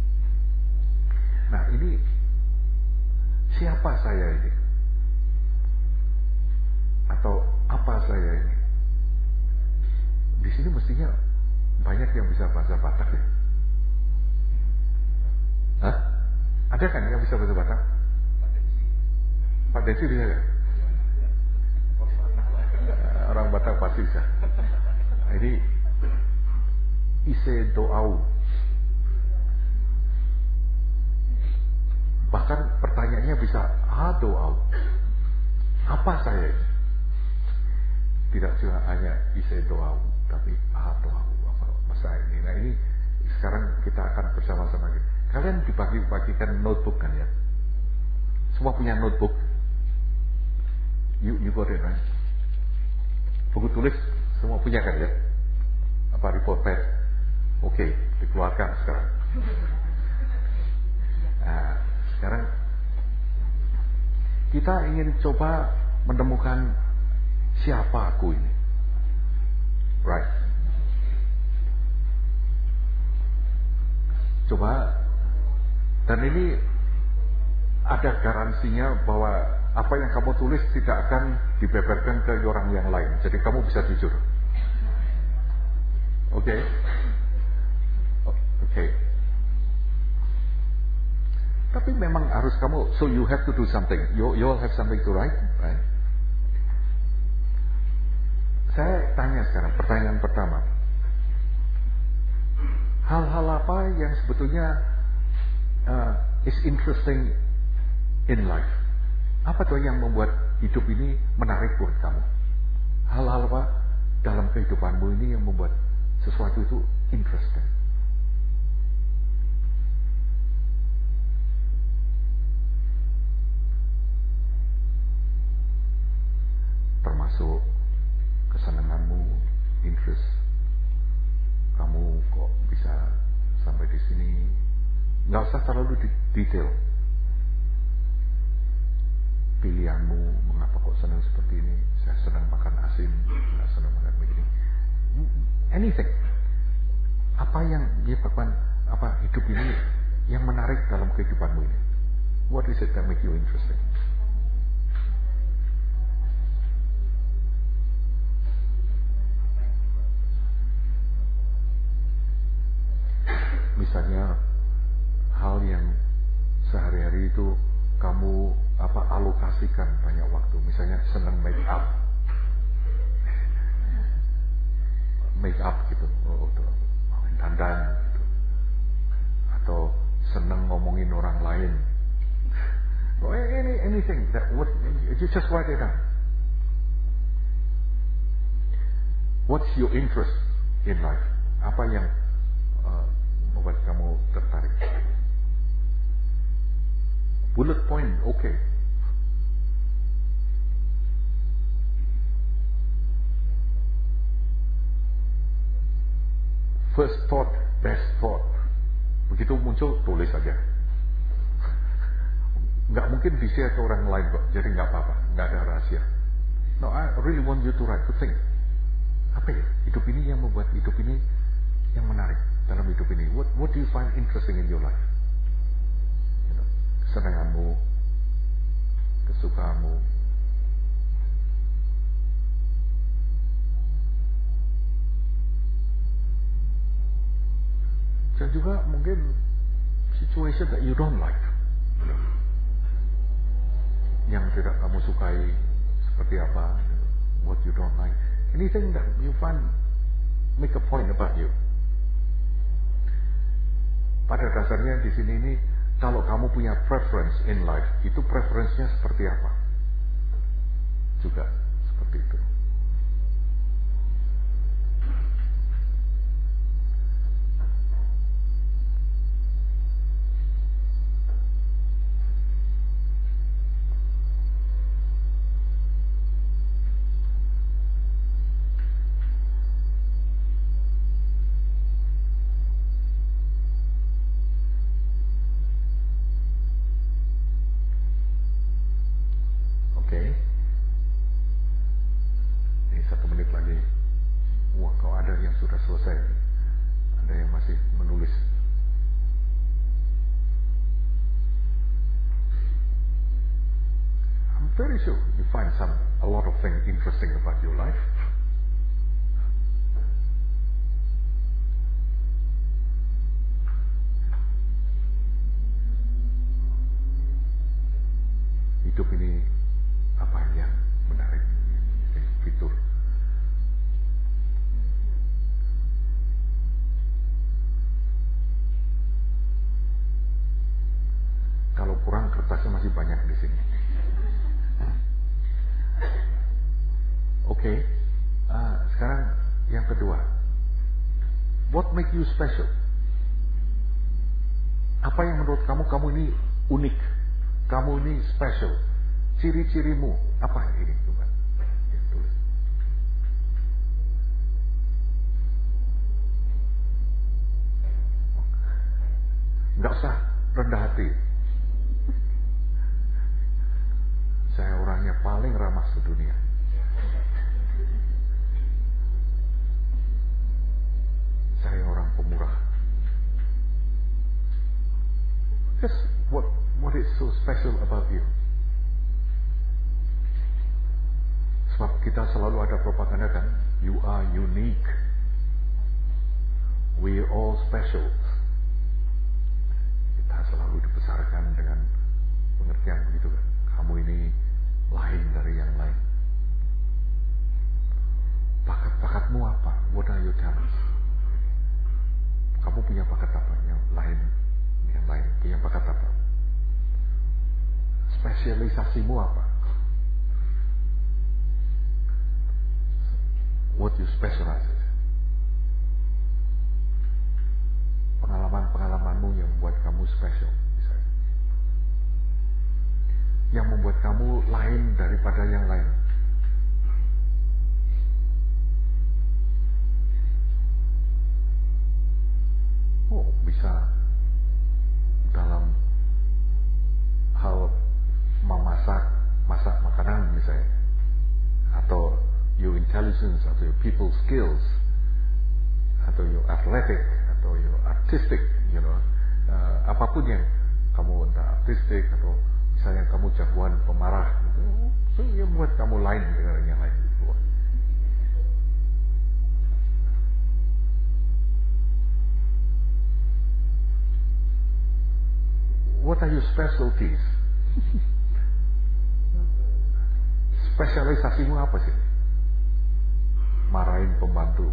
Nah ini siapa saya ini? Atau apa saya ini? Di sini mestinya banyak yang bisa bahasa Batak ya. Hah? Ada kan yang bisa bahasa Batak? Pak Desi bisa ya? Orang Batak pasti bisa. Ini ise doau. Bahkan pertanyaannya bisa ha doau. Apa saya? Tidak cuma hanya ise doau, tapi ha doau. Apa masa ini? Nah ini sekarang kita akan bersama-sama. Kalian dibagi-bagikan notebook kan ya? Semua punya notebook? You, you got it, right? Buku tulis semua punya kan ya? Apa report pad? Oke, okay, dikeluarkan sekarang. Nah, sekarang kita ingin coba menemukan siapa aku ini, right? Coba, dan ini ada garansinya bahwa apa yang kamu tulis tidak akan dibeberkan ke orang yang lain. Jadi kamu bisa jujur. Oke? Okay? Oke. Okay. Tapi memang harus kamu, so you have to do something. You, you all have something to write, right? Saya tanya sekarang, pertanyaan pertama. Hal-hal apa yang sebetulnya uh, is interesting in life? Apa tuh yang membuat hidup ini menarik buat kamu? Hal-hal apa dalam kehidupanmu ini yang membuat sesuatu itu interesting? Termasuk kesenanganmu, interest. Kamu kok bisa sampai di sini? Nggak usah terlalu detail. Pilihanmu, mengapa kok senang seperti ini? Saya senang makan asin, nggak senang makan begini. Anything. Apa yang menyebabkan apa hidup ini yang menarik dalam kehidupanmu ini? What is it that make you interesting? Misalnya hal yang sehari-hari itu kamu apa alokasikan banyak waktu, misalnya senang make up, make up gitu, oh, dandan gitu, atau senang ngomongin orang lain, oh, any anything that what you just write it down. What's your interest in life? Apa yang uh, membuat kamu tertarik? Bullet point, oke. Okay. First thought, best thought. Begitu muncul, tulis saja. Nggak mungkin di-share ke orang lain kok, jadi nggak apa-apa, nggak ada rahasia. No, I really want you to write, to think. Apa ya? Hidup ini yang membuat hidup ini yang menarik dalam hidup ini. What, what do you find interesting in your life? You know, kesenanganmu, kesukaanmu. Dan juga mungkin situation that you don't like, you know, yang tidak kamu sukai seperti apa, you know, what you don't like. Anything that you find make a point about you. Pada dasarnya di sini ini, kalau kamu punya preference in life, itu preference-nya seperti apa? Juga seperti itu. Very sure you find some a lot of things interesting about your life. Hidup ini apa yang menarik? Fitur. Kalau kurang kertasnya masih banyak di sini. Oke, okay. uh, sekarang yang kedua, what make you special? Apa yang menurut kamu, kamu ini unik, Kamu ini special. Ciri-cirimu apa ini? Coba ya, tulis. Nggak usah rendah hati. Saya orangnya paling ramah sedunia. Saya orang pemurah. Just what what is so special about you? Sebab kita selalu ada propaganda kan, you are unique. We are all special. Kita selalu dibesarkan dengan pengertian begitu kan. Kamu ini lain dari yang lain. Bakat-bakatmu apa? What are your talents? Kamu punya bakat apa? Yang lain, yang lain punya bakat apa? Spesialisasimu apa? What you specialize in? Pengalaman-pengalamanmu yang membuat kamu special, misalnya. Yang membuat kamu lain daripada yang lain. Oh, bisa dalam hal memasak, masak makanan misalnya, atau your intelligence, atau your people skills, atau your athletic, atau your artistic, you know, uh, apapun yang kamu entah artistik atau misalnya kamu jagoan pemarah, gitu, so yang membuat kamu lain dari yang lain. Gitu. What are your specialties? Spesialisasimu apa sih? Marahin pembantu.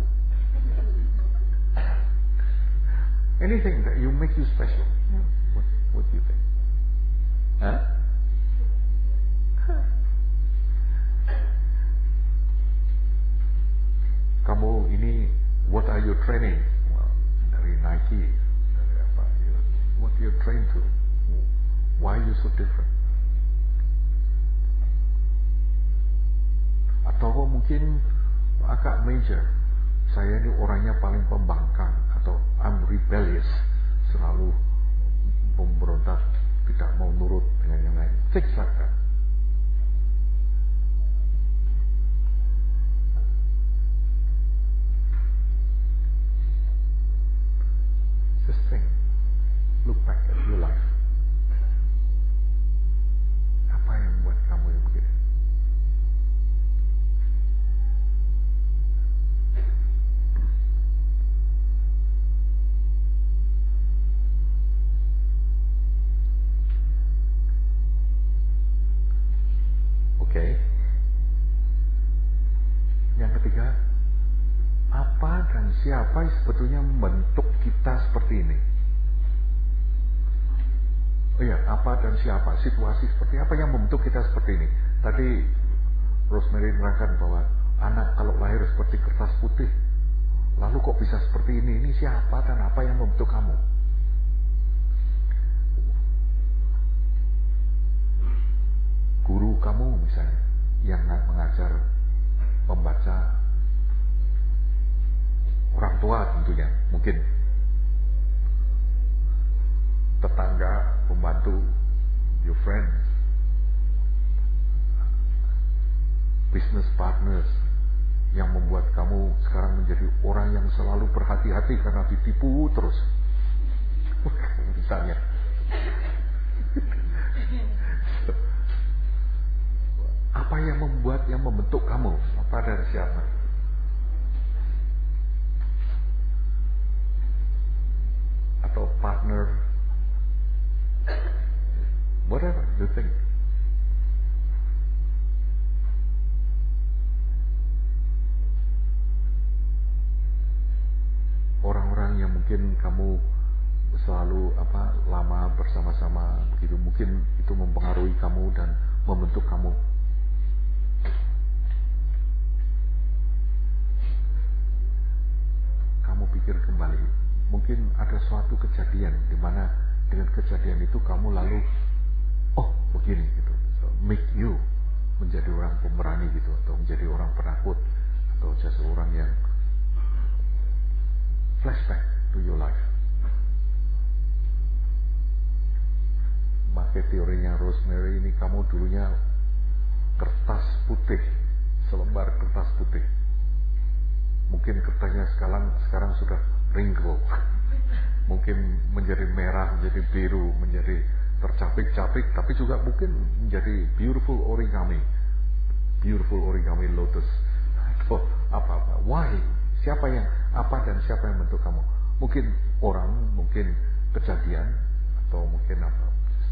Anything that you make you special. What, what do you think? Huh? Kamu ini, what are you training? Well, dari Nike, dari apa? What you train to? Why are you so different? Atau mungkin agak major, saya ini orangnya paling pembangkang, atau I'm rebellious, selalu memberontak, tidak mau nurut dengan yang lain. Things like that. Just think, look back at your life. Apa yang membuat kamu yang begini? Oke. Okay. Yang ketiga, apa dan siapa sebetulnya membentuk kita seperti ini? Oh iya, apa dan siapa, situasi seperti apa yang membentuk kita seperti ini? Tadi Rosemary menerangkan bahwa anak kalau lahir seperti kertas putih, lalu kok bisa seperti ini? Ini siapa dan apa yang membentuk kamu? Guru kamu misalnya, yang mengajar membaca, orang tua tentunya, mungkin tetangga, pembantu, your friends, business partners, yang membuat kamu sekarang menjadi orang yang selalu berhati-hati karena ditipu terus. Misalnya. Apa yang membuat, yang membentuk kamu? Apa dari siapa? Atau partner, whatever you think. Orang-orang yang mungkin kamu selalu apa lama bersama-sama begitu, mungkin itu mempengaruhi kamu dan membentuk kamu. Kamu pikir kembali, mungkin ada suatu kejadian di mana dengan kejadian itu kamu lalu, oh pakai teorinya Rosemary ini, kamu dulunya kertas putih, selembar kertas putih. Mungkin kertasnya sekarang sekarang sudah wrinkle, mungkin menjadi merah, menjadi biru, menjadi tercapik-capik, tapi juga mungkin menjadi beautiful origami, beautiful origami lotus atau apa-apa. Why? Siapa yang apa dan siapa yang bentuk kamu? Mungkin orang, mungkin kejadian, atau mungkin apa?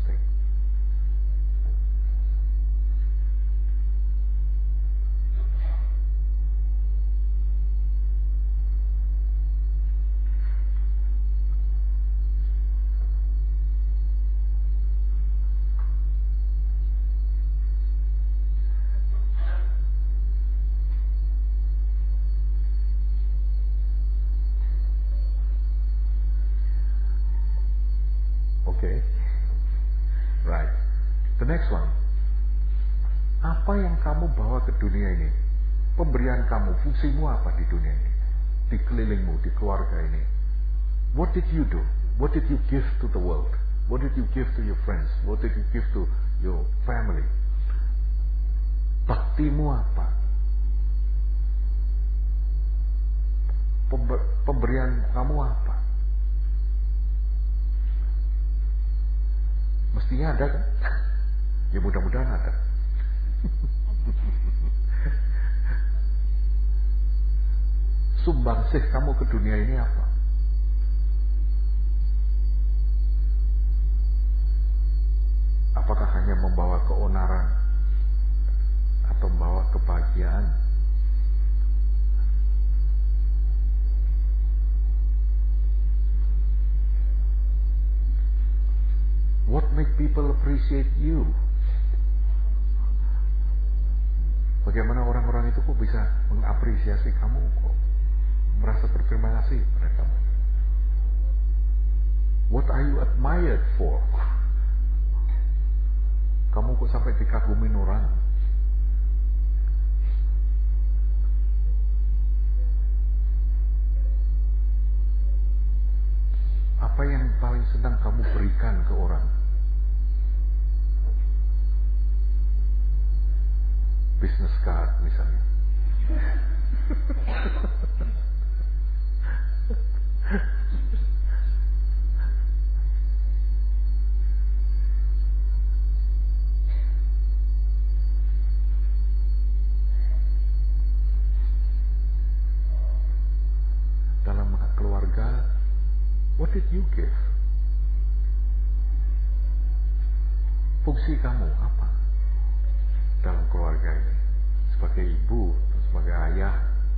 Okay, right. The next one. Apa yang kamu bawa ke dunia ini? Pemberian kamu, fungsimu apa di dunia ini? Di kelilingmu, di keluarga ini. What did you do? What did you give to the world? What did you give to your friends? What did you give to your family? Baktimu apa? Pember- pemberian kamu apa? Mestinya ada kan? Ya mudah-mudahan ada. Sumbangsih kamu ke dunia ini apa? Apakah hanya membawa keonaran atau membawa kebahagiaan? What make people appreciate you? Bagaimana orang-orang itu kok bisa mengapresiasi kamu, kok merasa berterima kasih pada kamu? What are you admired for? Kamu kok sampai dikagumin orang? Apa yang paling senang kamu berikan ke orang? Business card misalnya. Dalam keluarga, what did you give? Fungsi kamu apa dalam keluarga ini? Sebagai ibu, sebagai ayah.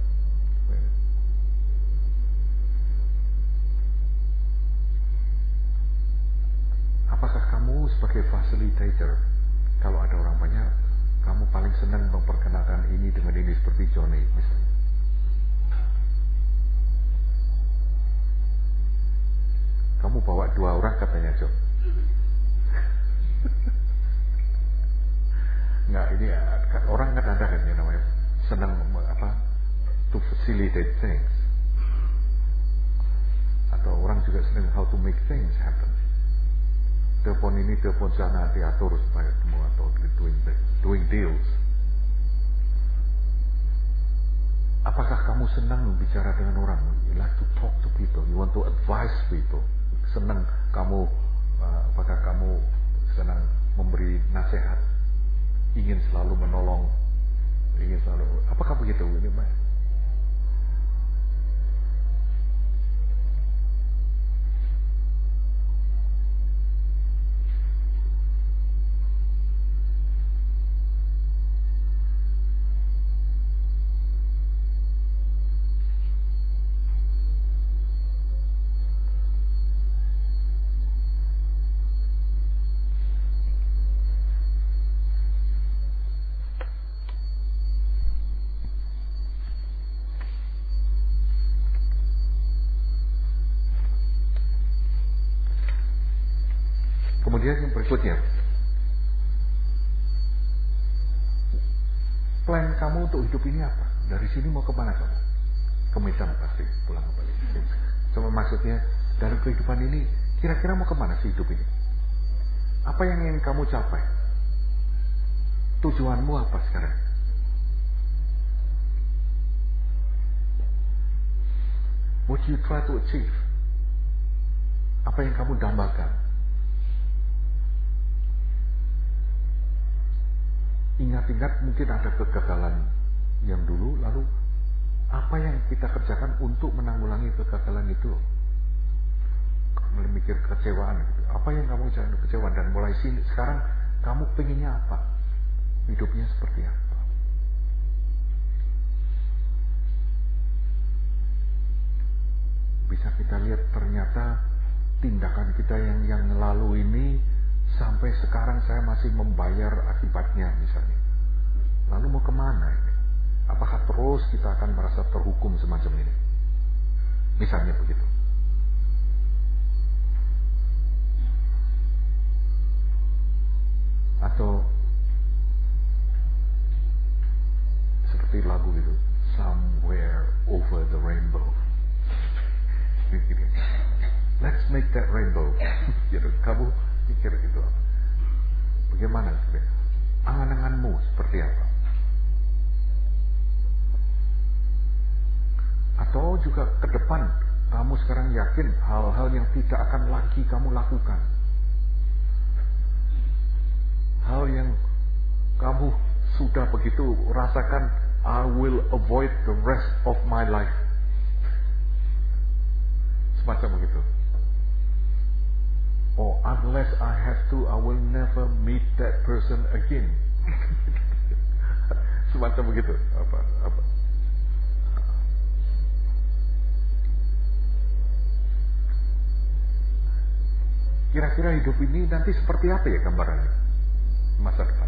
Apakah kamu sebagai facilitator, kalau ada orang banyak, kamu paling senang memperkenalkan ini dengan ini seperti Johnny misalnya? Kamu bawa dua orang katanya, John. Nggak, ini orang kan ada kan yang namanya senang apa, to facilitate things. Atau orang juga senang how to make things happen. Telepon ini, telepon sana, diatur supaya semua, atau doing, doing deals. Apakah kamu senang bicara dengan orang? You like to talk to people, you want to advise people. Senang kamu, uh, apakah kamu senang memberi nasihat, ingin selalu menolong, ingin selalu, apakah begitu ini, Mbak? Kemudian yang berikutnya, plan kamu untuk hidup ini apa? Dari sini mau kemana kamu? Ke Medan pasti pulang kembali. Cuma maksudnya dari kehidupan ini kira-kira mau kemana sih hidup ini? Apa yang ingin kamu capai? Tujuanmu apa sekarang? What you try to achieve? Apa yang kamu dambakan? Ingat-ingat mungkin ada kegagalan yang dulu, lalu apa yang kita kerjakan untuk menanggulangi kegagalan itu? Memikir kekecewaan gitu. Apa yang kamu jangan kekecewaan, dan mulai sini sekarang kamu pengennya apa? Hidupnya seperti apa? Bisa kita lihat ternyata tindakan kita yang yang lalu ini sampai sekarang saya masih membayar akibatnya misalnya. Lalu mau kemana ini? Apakah terus kita akan merasa terhukum semacam ini? Misalnya begitu. Atau seperti lagu itu, Somewhere Over the Rainbow. Gini. Let's make that rainbow. Gitu. Kamu pikir gitu. Bagaimana? Angan-anganmu seperti apa? Atau juga ke depan kamu sekarang yakin hal-hal yang tidak akan lagi kamu lakukan, hal yang kamu sudah begitu rasakan, I will avoid the rest of my life, semacam begitu. Oh, unless I have to, I will never meet that person again. Semacam begitu. Apa? Apa? Kira-kira hidup ini nanti seperti apa ya gambarannya? Masa depan.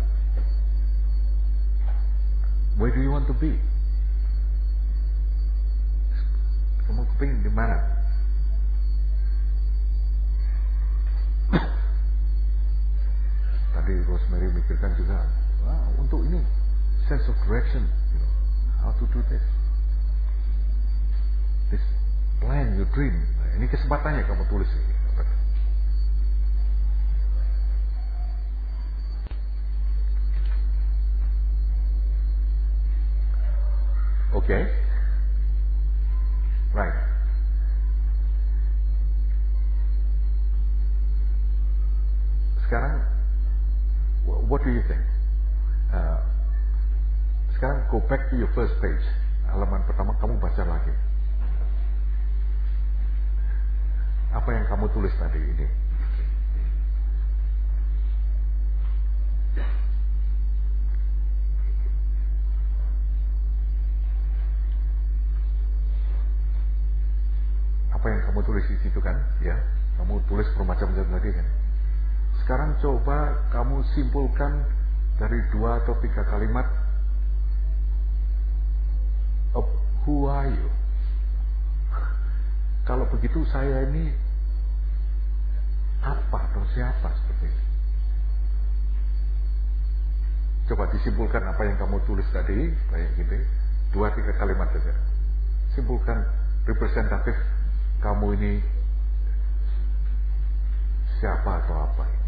Where do you want to be? Kamu kepingin di mana? Tadi Rosemary mikirkan juga, wah, untuk ini sense of direction, you know, how to do this, this plan, your dream. Nah, ini kesempatannya kamu tulis ini. Oke, okay. Right. Sekarang, what do you think? Uh, sekarang go back to your first page. Halaman pertama kamu baca lagi. Apa yang kamu tulis tadi ini? Apa yang kamu tulis di situ kan? Ya, kamu tulis bermacam-macam tadi kan? Sekarang coba kamu simpulkan dari dua atau tiga kalimat. Of who are you? Kalau begitu saya ini apa atau siapa seperti ini? Coba disimpulkan apa yang kamu tulis tadi, kayak gitu. Dua tiga kalimat saja. Simpulkan representatif kamu ini siapa atau apa ini?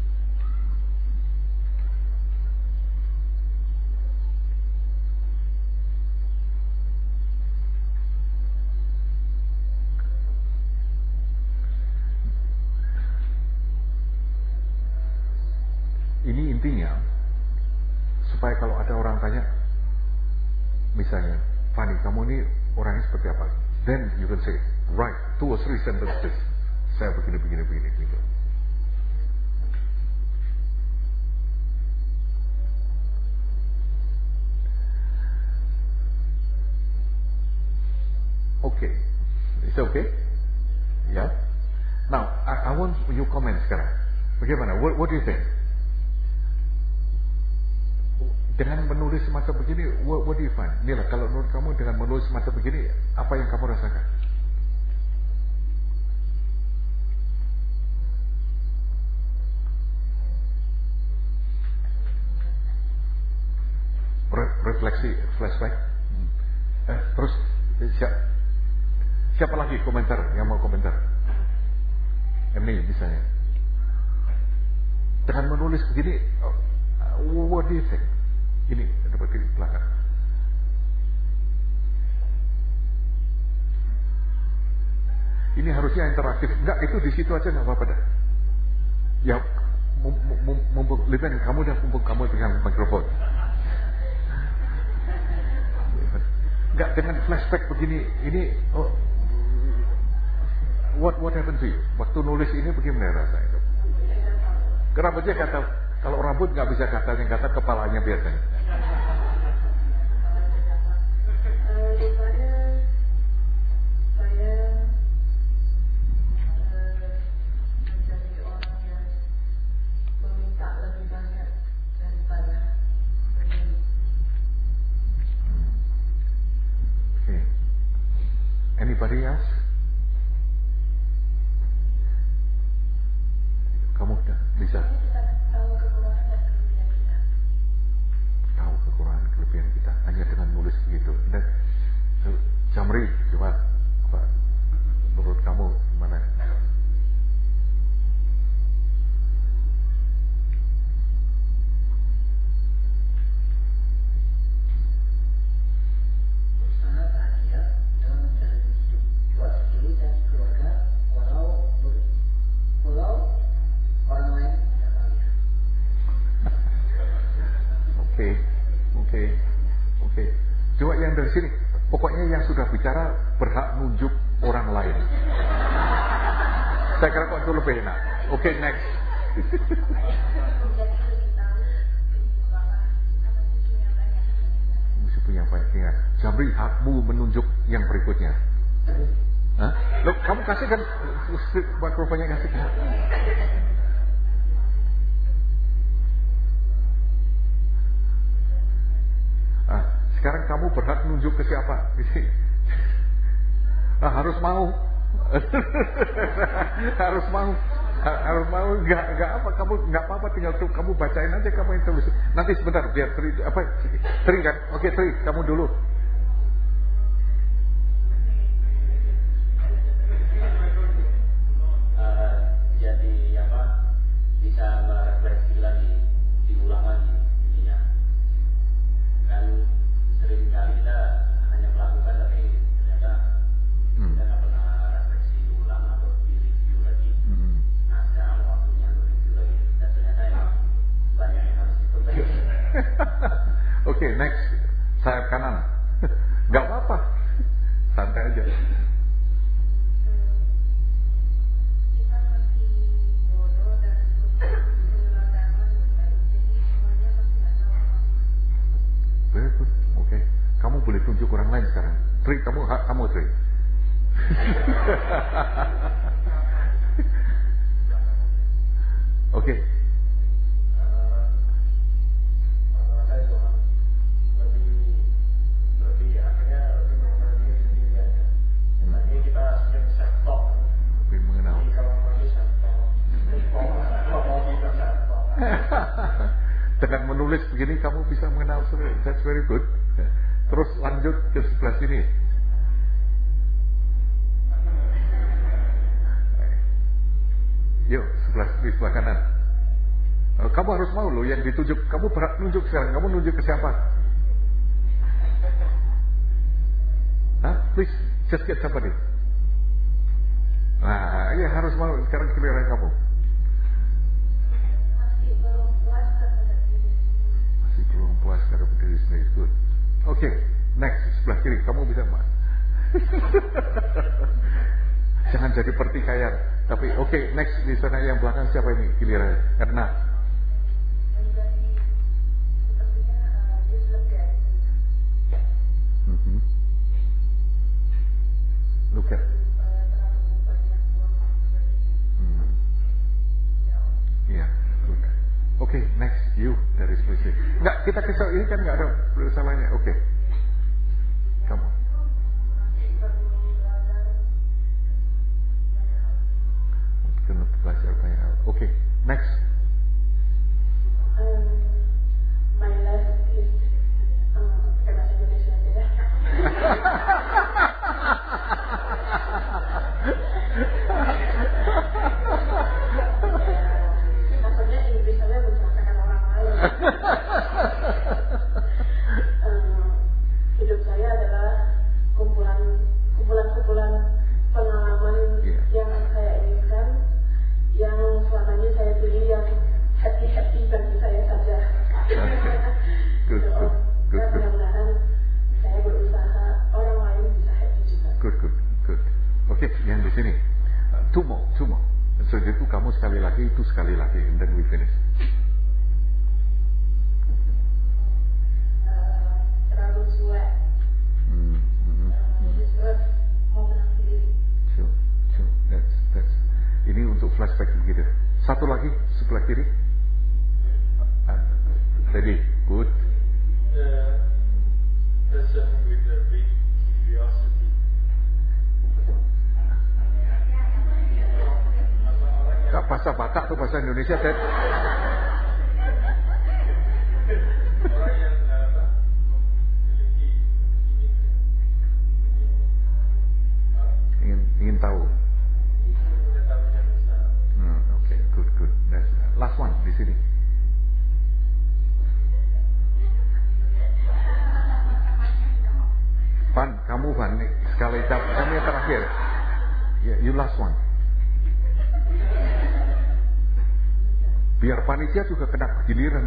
Ini intinya supaya kalau ada orang tanya, misalnya, Fanny, kamu ini orangnya seperti apa? Then you can say, right, two or three sentences. Saya begini, begini, begini, gitu. Okay, it's okay, ya. Yeah? Now, I, I want you comment sekarang. Bagaimana? What, what do you think? Dengan menulis semacam begini, what, what do you find? Inilah, kalau menurut kamu dengan menulis semacam begini, apa yang kamu rasakan? Re refleksi, flashback. Eh, terus siapa, siapa lagi komentar yang mau komentar? Emily misalnya. Dengan menulis begini, uh, what do you think? Ini seperti di belakang. Ini harusnya interaktif. Enggak, itu di situ aja nggak apa-apa dah. Ya, mumpung Liven, kamu dah mumpung kamu pegang mikrofon. Enggak, dengan flashback begini, ini oh, what what happened to you? Waktu nulis ini bagaimana rasanya itu? Kenapa dia kata kalau rambut nggak bisa kata, yang kata kepalanya biasanya. Anybody else? Kamu bisa tahu kekurangan dan kelebihan kita. Tahu kekurangan kelebihan kita hanya dengan nulis begitu. Dan Jamri, coba apa menurut kamu gimana? Oke, oke, oke. Coba yang dari sini, pokoknya yang sudah bicara berhak nunjuk orang lain. Saya kira kok itu lebih enak. Oke, okay, next. Mesti punya baiknya. Jamri, hakmu menunjuk yang berikutnya. Hah? Loh, kamu kasih kan mikrofonnya kasih kan? Ah, sekarang kamu berhak nunjuk ke siapa? Nah, harus mau. harus mau. Harus mau. Enggak, enggak apa, kamu enggak apa-apa, tinggal tuh kamu bacain aja, kamu yang tulis. Nanti sebentar biar Tri apa? Tri kan? Oke, Tri, kamu dulu. Oke, okay, next. Sayap kanan. Gak apa-apa. Santai aja. Very good. Oke. Okay. Kamu boleh tunjuk orang lain sekarang. Tri, kamu kamu Tri. Oke. Okay. Dengan menulis begini kamu bisa mengenal sendiri. That's very good. Terus lanjut ke sebelah sini. Yuk, sebelah di sebelah kanan. Kamu harus mau loh yang ditunjuk. Kamu berhak nunjuk sekarang. Kamu nunjuk ke siapa? Hah? Please, just get somebody. Nah, ya harus mau. Sekarang giliran kamu. Puas terhadap diri sendiri. Good. Oke, okay, next sebelah kiri. Kamu bisa mbak. Jangan jadi pertikaian. Tapi oke, okay, next di sana yang belakang siapa ini? Giliran. Karena mm-hmm. Look at. Hmm. Iya. Yeah. Oke, okay, next you dari spesifik. Enggak, kita kisah ini kan enggak ada salahnya. Oke. Okay. Kamu. Kena belajar banyak hal. Oke, okay, next. Um, my life is um, pakai bahasa Indonesia aja ya. Maksudnya Inggris um, hidup saya adalah kumpulan kumpulan-kumpulan pengalaman yeah. yang saya inginkan, yang selama ini saya pilih yang happy-happy bagi saya saja. Good, good, good, dan mudah-mudahan saya berusaha orang lain bisa happy juga. Good, good, good. Oke, okay, yang di sini. Uh, two more, two more. So itu kamu sekali lagi, itu sekali lagi, and then we finish. Uh, terlalu cuek. Hmm, hmm, hmm. Uh, mau menang diri. Sure, sure. That's, that's. Ini untuk flashback begitu. Satu lagi sebelah kiri. Uh, Ready, good. Uh, person with a big curiosity. Gak bahasa Batak tuh bahasa Indonesia, Ted. Orang yang apa, memiliki ingin ingin tahu. pengetahuan besar. Hmm, Oke, okay, good, good. That's last one di sini. Van, kamu Van, sekali cap, kamu yang terakhir. Yeah, you last one. Biar panitia juga kena giliran.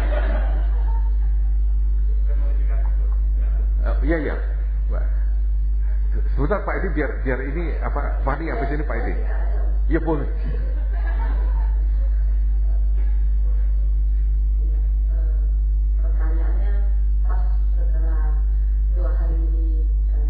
Uh, iya iya. Sebentar Pak Edi, biar biar ini apa Fani habis ini Pak Edi. Iya boleh. Pertanyaannya pas setelah dua hari ini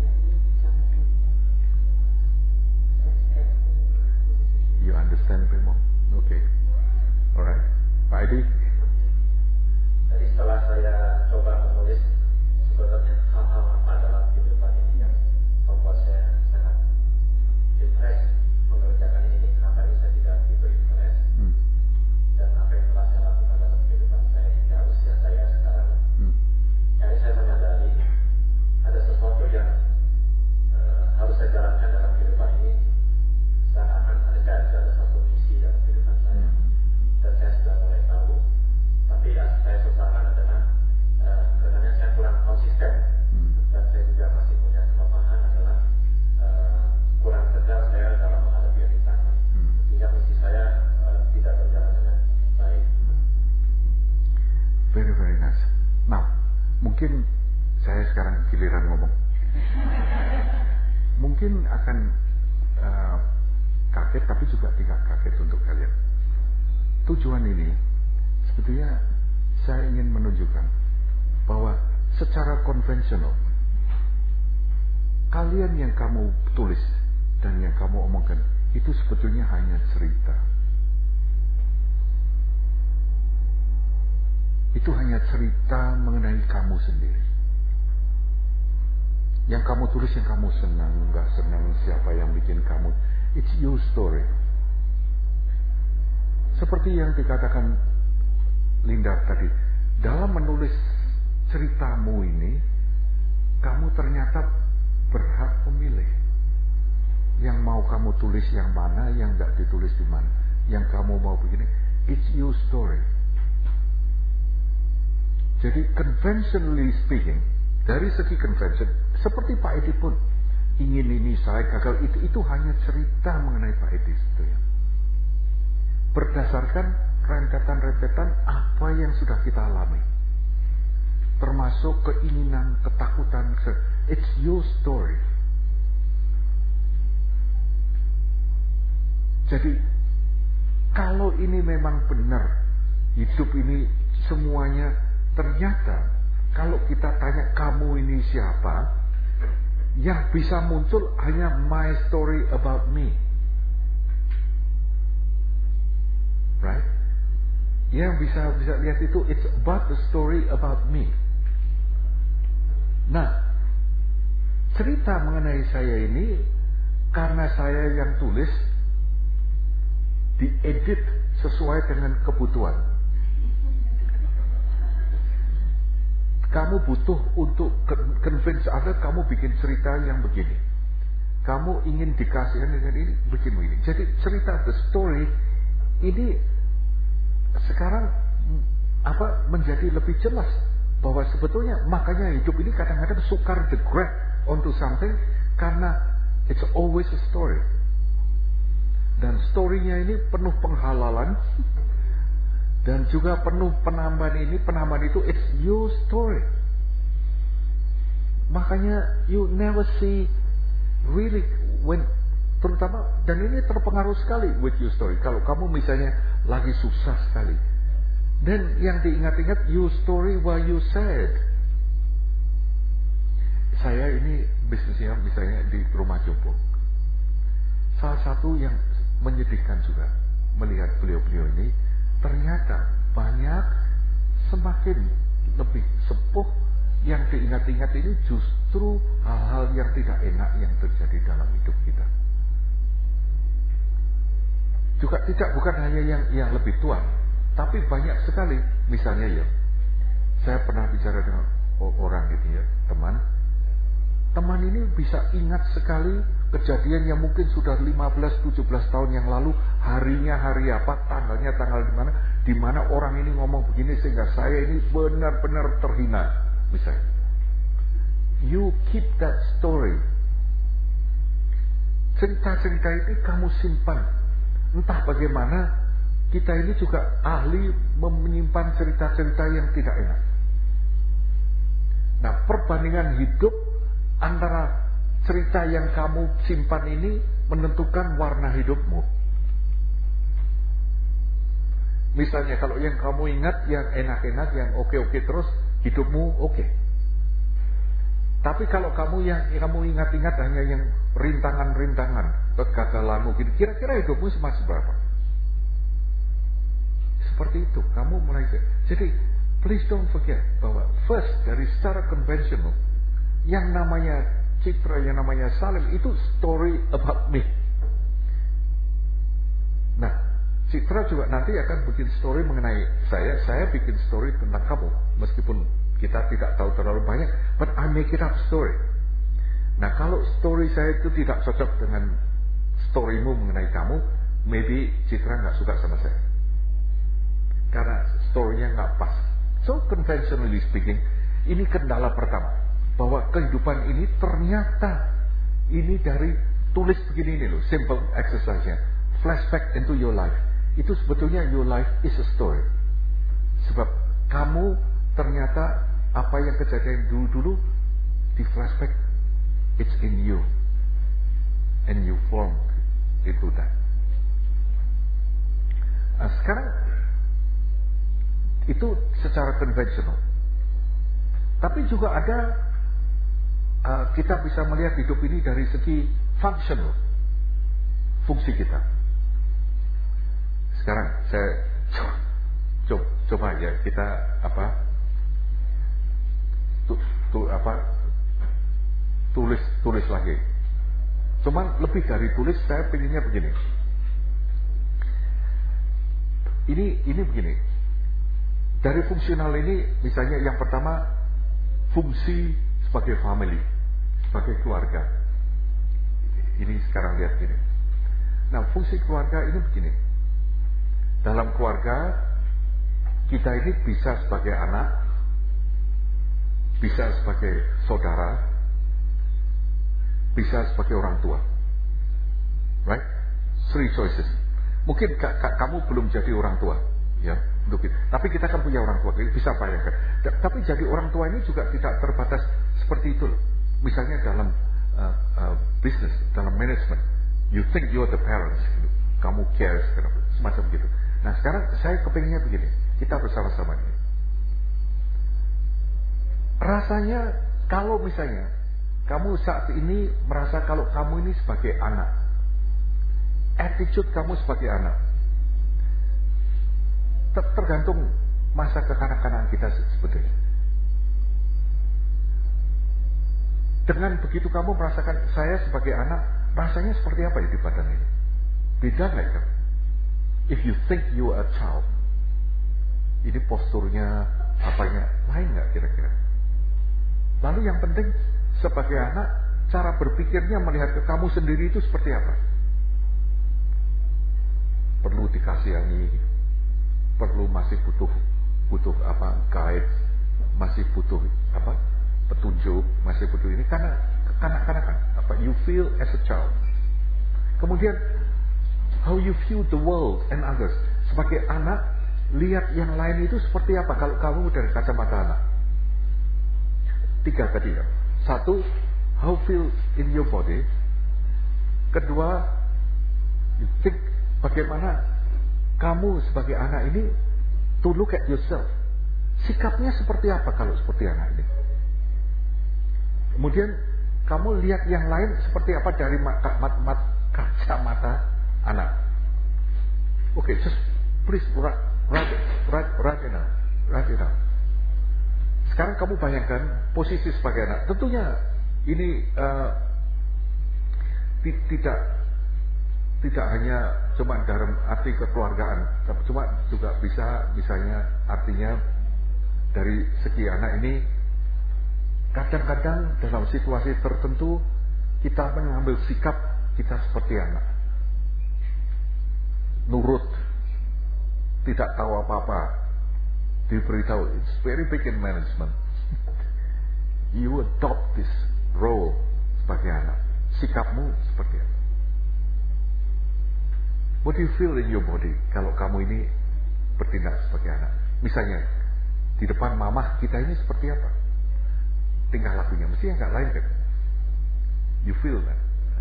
You understand Bemo? Oke. Okay. Alright. Pak Edi. Jadi setelah saya coba menulis sebenarnya hal-hal apa dalam kehidupan ini yang membuat saya sangat interest mengerjakan ini, kenapa ini saya tidak begitu interest, Hmm. dan apa yang telah saya lakukan dalam kehidupan saya hingga usia saya sekarang. Hmm. Jadi saya menyadari ada sesuatu yang uh, harus saya jalankan dalam kehidupan ini, seakan-akan ada kayak ada satu misi dalam kehidupan saya, dan saya sudah mulai tahu. Tapi yang saya sesalkan adalah uh, katanya saya kurang konsisten, Hmm. dan saya juga masih punya kelemahan adalah uh, kurang tegar saya dalam menghadapi rintangan, Hmm. sehingga misi saya uh, tidak berjalan dengan baik. Very very nice. Nah, mungkin saya sekarang giliran ngomong. Mungkin akan uh, kaget, tapi juga tidak kaget untuk kalian. Tujuan ini sebetulnya saya ingin menunjukkan bahwa secara konvensional kalian yang kamu tulis dan yang kamu omongkan itu sebetulnya hanya cerita. Itu hanya cerita mengenai kamu sendiri. Yang kamu tulis, yang kamu senang, nggak senang, siapa yang bikin kamu. It's your story. Seperti yang dikatakan Linda tadi, dalam menulis ceritamu ini, kamu ternyata berhak memilih. Yang mau kamu tulis yang mana, yang nggak ditulis di mana. Yang kamu mau begini, it's your story. Jadi conventionally speaking, dari segi convention, seperti Pak Edi pun ingin ini, saya gagal, itu itu hanya cerita mengenai Pak Edi sebetulnya. Berdasarkan rentetan-rentetan apa yang sudah kita alami, termasuk keinginan, ketakutan. It's your story. Jadi kalau ini memang benar, hidup ini semuanya, ternyata kalau kita tanya kamu ini siapa, yang bisa muncul hanya my story about me. Right? Yang bisa bisa lihat itu, it's about the story about me. Nah, cerita mengenai saya ini karena saya yang tulis, diedit sesuai dengan kebutuhan. Kamu butuh untuk convince other, kamu bikin cerita yang begini. Kamu ingin dikasihkan dengan ini, bikin begini. Jadi cerita the story ini sekarang apa menjadi lebih jelas bahwa sebetulnya makanya hidup ini kadang-kadang sukar to grab onto something karena it's always a story. Dan story-nya ini penuh penghalalan dan juga penuh penambahan ini, penambahan itu it's your story. Makanya you never see really when terutama, dan ini terpengaruh sekali with your story. Kalau kamu misalnya lagi susah sekali, dan yang diingat-ingat your story while you sad. Saya ini bisnisnya misalnya di rumah jompo. Salah satu yang menyedihkan juga melihat beliau-beliau ini, ternyata banyak semakin lebih sepuh yang diingat-ingat ini justru hal-hal yang tidak enak yang terjadi dalam hidup kita. Juga tidak bukan hanya yang yang lebih tua, tapi banyak sekali. Misalnya ya, saya pernah bicara dengan orang gitu ya, teman. Teman ini bisa ingat sekali kejadian yang mungkin sudah lima belas tujuh belas tahun yang lalu, harinya hari apa, tanggalnya tanggal di mana, di mana orang ini ngomong begini sehingga saya ini benar-benar terhina. Misalnya, you keep that story. Cerita-cerita ini kamu simpan. Entah bagaimana kita ini juga ahli menyimpan cerita-cerita yang tidak enak. Nah, perbandingan hidup antara cerita yang kamu simpan ini menentukan warna hidupmu. Misalnya kalau yang kamu ingat yang enak-enak, yang oke-oke terus, hidupmu oke. Tapi kalau kamu yang kamu ingat-ingat hanya yang rintangan-rintangan, kegagalanmu, kira-kira hidupmu masih berapa? Seperti itu, kamu mulai. Jadi, please don't forget bahwa first dari secara konvensional, yang namanya Citra, yang namanya Salim itu story about me. Nah, Citra juga nanti akan bikin story mengenai saya, saya bikin story tentang kamu, meskipun kita tidak tahu terlalu banyak, but I make it up story. Nah, kalau story saya itu tidak cocok dengan storymu mengenai kamu, maybe Citra nggak suka sama saya, karena storynya nggak pas. So conventionally speaking, ini kendala pertama, bahwa kehidupan ini ternyata ini dari tulis begini ini loh, simple exercise-nya, flashback into your life. Itu sebetulnya your life is a story. Sebab kamu ternyata apa yang kejadian dulu-dulu di flashback, it's in you, and you form itu that. Nah, sekarang itu secara konvensional. Tapi juga ada uh, kita bisa melihat hidup ini dari segi functional, fungsi kita. Sekarang saya coba, coba ya kita apa? Tu, tu, apa tulis tulis lagi. Cuman lebih dari tulis, saya pinginnya begini. Ini ini begini. Dari fungsional ini, misalnya yang pertama fungsi sebagai family, sebagai keluarga. Ini sekarang lihat ini. Nah, fungsi keluarga ini begini. Dalam keluarga kita ini bisa sebagai anak, bisa sebagai saudara, bisa sebagai orang tua. Right? Three choices. Mungkin ka- ka- kamu belum jadi orang tua, ya, untuk itu. Tapi kita kan punya orang tua, bisa bayangkan. D- tapi jadi orang tua ini juga tidak terbatas seperti itu loh. Misalnya dalam uh, uh, business, dalam management, you think you are the parents, gitu. Kamu care, semacam gitu. Nah, sekarang saya kepinginnya begini, kita bersama-sama ini. Rasanya kalau misalnya kamu saat ini merasa kalau kamu ini sebagai anak, attitude kamu sebagai anak, ter- tergantung masa kekanak-kanakan kita sebetulnya. Dengan begitu kamu merasakan saya sebagai anak, rasanya seperti apa ya di badan ini? Beda nggak kan? If you think you are a child, ini posturnya, apanya, lain nggak kira-kira? Lalu yang penting sebagai anak, cara berpikirnya melihat ke kamu sendiri itu seperti apa? Perlu dikasihani, perlu masih butuh butuh apa guide, masih butuh apa petunjuk, masih butuh ini karena kekanak-kanakan apa you feel as a child. Kemudian how you view the world and others. Sebagai anak, lihat yang lain itu seperti apa kalau kamu dari kacamata anak. Tiga tadi ya. Satu, how feel in your body. Kedua, you think bagaimana kamu sebagai anak ini to look at yourself. Sikapnya seperti apa kalau seperti anak ini. Kemudian kamu lihat yang lain seperti apa dari mata, mata, kacamata anak. Oke, okay, just please write, write, write, write it down, write it down. Sekarang kamu bayangkan posisi sebagai anak. Tentunya ini uh, tidak tidak hanya cuma dalam arti kekeluargaan, cuma juga bisa misalnya artinya dari segi anak ini. Kadang-kadang dalam situasi tertentu kita mengambil sikap kita seperti anak, nurut, tidak tahu apa-apa, diberitahu. It's very big in management. You adopt this role sebagai anak. Sikapmu seperti apa? What do you feel in your body kalau kamu ini bertindak sebagai anak? Misalnya di depan mamah kita ini seperti apa? Tingkah lakunya mesti agak lain kan? You feel that.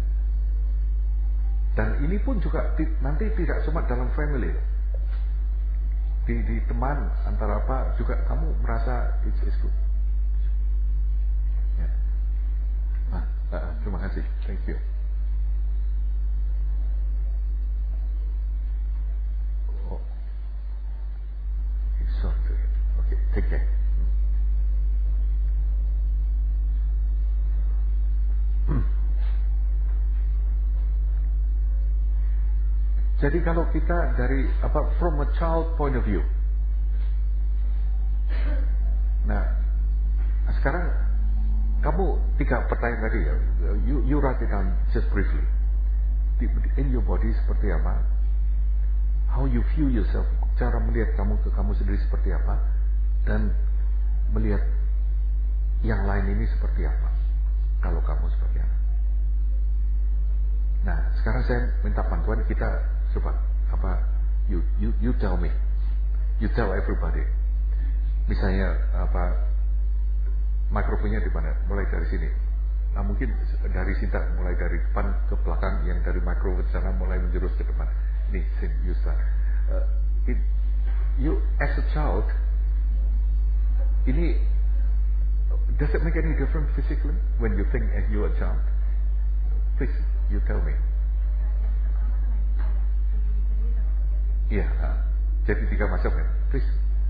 Dan ini pun juga nanti tidak cuma dalam family, di, di teman antara apa juga kamu merasa it's, it's good. Ya. Ah, ah, terima kasih, thank you. Oh, it's so good. Okay, take care. Jadi kalau kita dari apa from a child point of view. Nah, sekarang kamu tiga pertanyaan tadi ya. You you write it down just briefly. In your body seperti apa? How you view yourself? Cara melihat kamu ke kamu sendiri seperti apa? Dan melihat yang lain ini seperti apa? Kalau kamu seperti apa? Nah, sekarang saya minta bantuan kita. Coba apa you you you tell me, you tell everybody. Misalnya apa mikrofonnya di mana? Mulai dari sini. Nah mungkin dari Sinta mulai dari depan ke belakang, yang dari mikrofon ke sana mulai menjurus ke depan. Nih, Sin, you start. Uh, it, you as a child, ini does it make any difference physically when you think as you a child? Please, you tell me. Iya, yeah, jadi tiga macam ya. Please.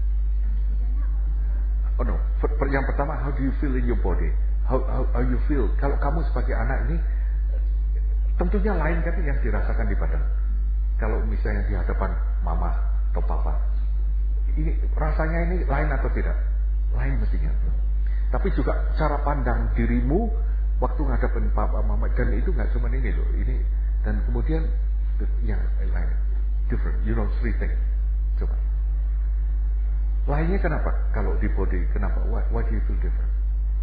Oh no, for, for, yang pertama, how do you feel in your body? How, how, how you feel? Kalau kamu sebagai anak ini, tentunya lain kan yang dirasakan di badan. Kalau misalnya di hadapan mama atau papa, ini rasanya ini lain atau tidak? Lain mestinya. Tapi juga cara pandang dirimu waktu ngadepin papa mama, dan itu nggak cuma ini loh, ini dan kemudian yang lain. Different, you know, three things. Coba. Lainnya kenapa? Kalau di body, kenapa? Why, why do you feel different?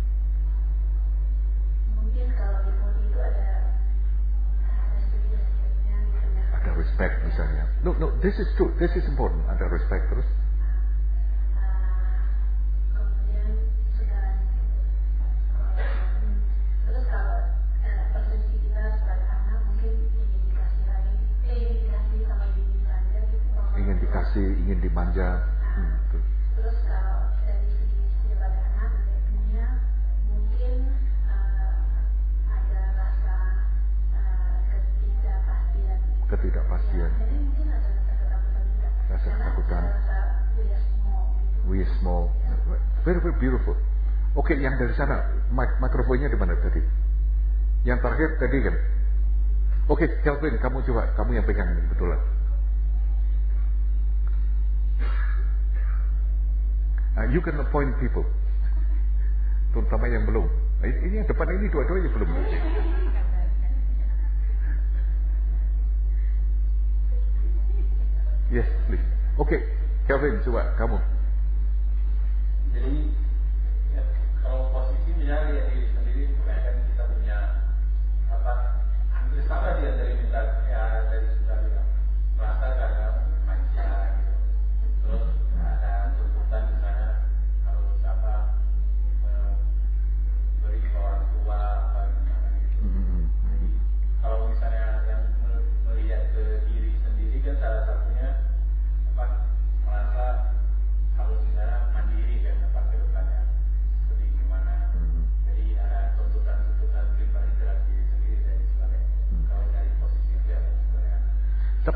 Mungkin kalau di body itu ada ada respect misalnya. No, no, this is true. This is important. Ada respect terus. Kemudian sudah terus kalau persepsi kita sebagai anak mungkin ingin dikasih lagi, ingin dikasih sama ingin dikasih, ingin dimanja. Nah, hmm, terus kalau dari segi sebagai anak dunia mungkin uh, ada rasa uh, ketidakpastian. Ketidakpastian. Ya, jadi mungkin ada rasa ketakutan juga. Rasa ketakutan. Rasa we are small. We are small. Very very beautiful. Oke, okay, yang dari sana mik- mikrofonnya di mana tadi? Yang terakhir tadi kan. Oke, okay, Kelvin, kamu coba, kamu yang pegang ini betulan. Uh, you can appoint people, terutama yang belum. Ini, ini yang depan ini dua-duanya belum. Yes, please. Oke, okay. Kelvin, coba kamu.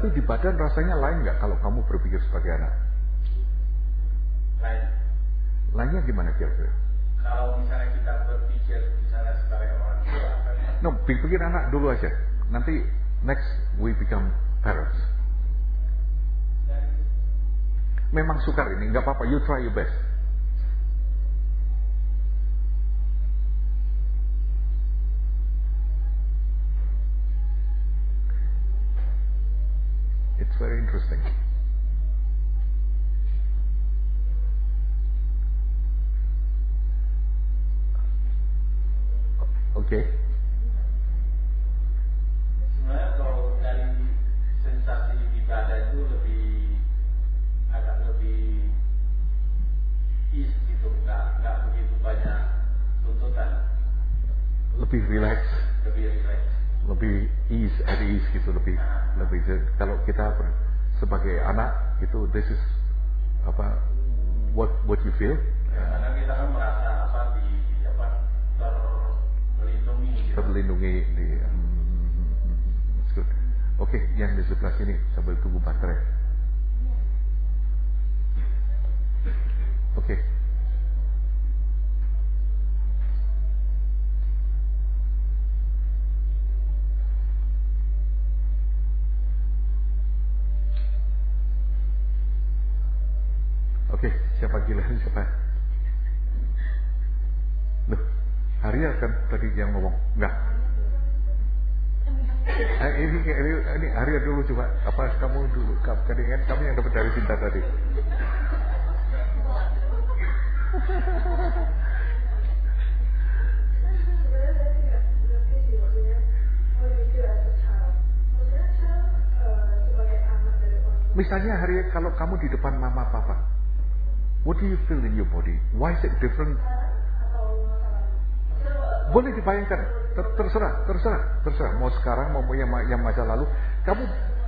Tapi di badan rasanya lain nggak kalau kamu berpikir sebagai anak? Lain. Lainnya gimana kira-kira? Kalau misalnya kita berpikir misalnya sebagai orang tua, kan? No, pikir anak dulu aja. Nanti next we become parents. Memang sukar ini, nggak apa-apa. You try your best. It's very interesting. Oke. Okay. Sebenarnya kalau dari sensasi di badan itu lebih agak lebih ease gitu, nggak nggak begitu banyak tuntutan. Lebih relax. Lebih relax. Lebih ease at ease gitu, lebih nah. lebih kalau kita ber, sebagai anak itu this is apa what what you feel. Ya, karena kita kan merasa apa di apa terlindungi. Gitu. Terlindungi di. Hmm, it's good. Oke, okay, yang di sebelah sini sambil tunggu baterai. Oke. Okay. Oke, okay, siapa gila siapa? Loh, Arya kan tadi yang ngomong, enggak? Eh, ini, ini, ini Arya dulu coba, apa kamu dulu? Tadi kan kamu yang dapat dari Cinta tadi. Misalnya Arya, kalau kamu di depan mama papa, what do you feel in your body? Why is it different? Boleh dibayangkan, ter terserah, terserah, terserah. Mau sekarang, mau yang, yang masa lalu, kamu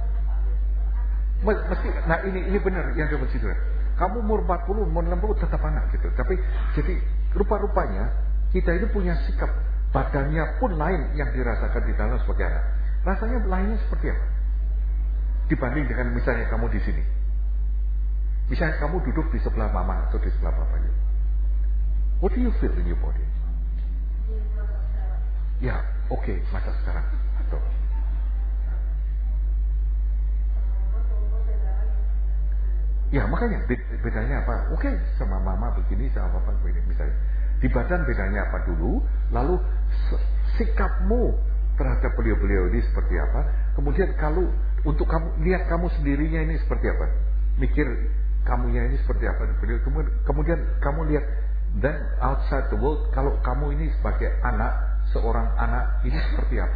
mesti. Nah ini ini benar yang dapat situ. Kamu umur empat puluh, umur enam puluh tetap anak gitu. Tapi jadi rupa-rupanya kita itu punya sikap badannya pun lain yang dirasakan di dalam sebagai anak. Rasanya lainnya seperti apa? Dibanding dengan misalnya kamu di sini. Misalnya kamu duduk di sebelah mama atau di sebelah papanya. What do you feel in your body? Ya, oke, okay, masa sekarang. Atau ya makanya bedanya apa? Oke, okay, sama mama begini, sama papa begini misalnya. Di badan bedanya apa dulu? Lalu sikapmu terhadap beliau-beliau ini seperti apa? Kemudian kalau untuk kamu lihat kamu sendirinya ini seperti apa? Mikir kamunya ini seperti apa? Kemudian, kemudian kamu lihat then outside the world, kalau kamu ini sebagai anak, seorang anak ini seperti apa?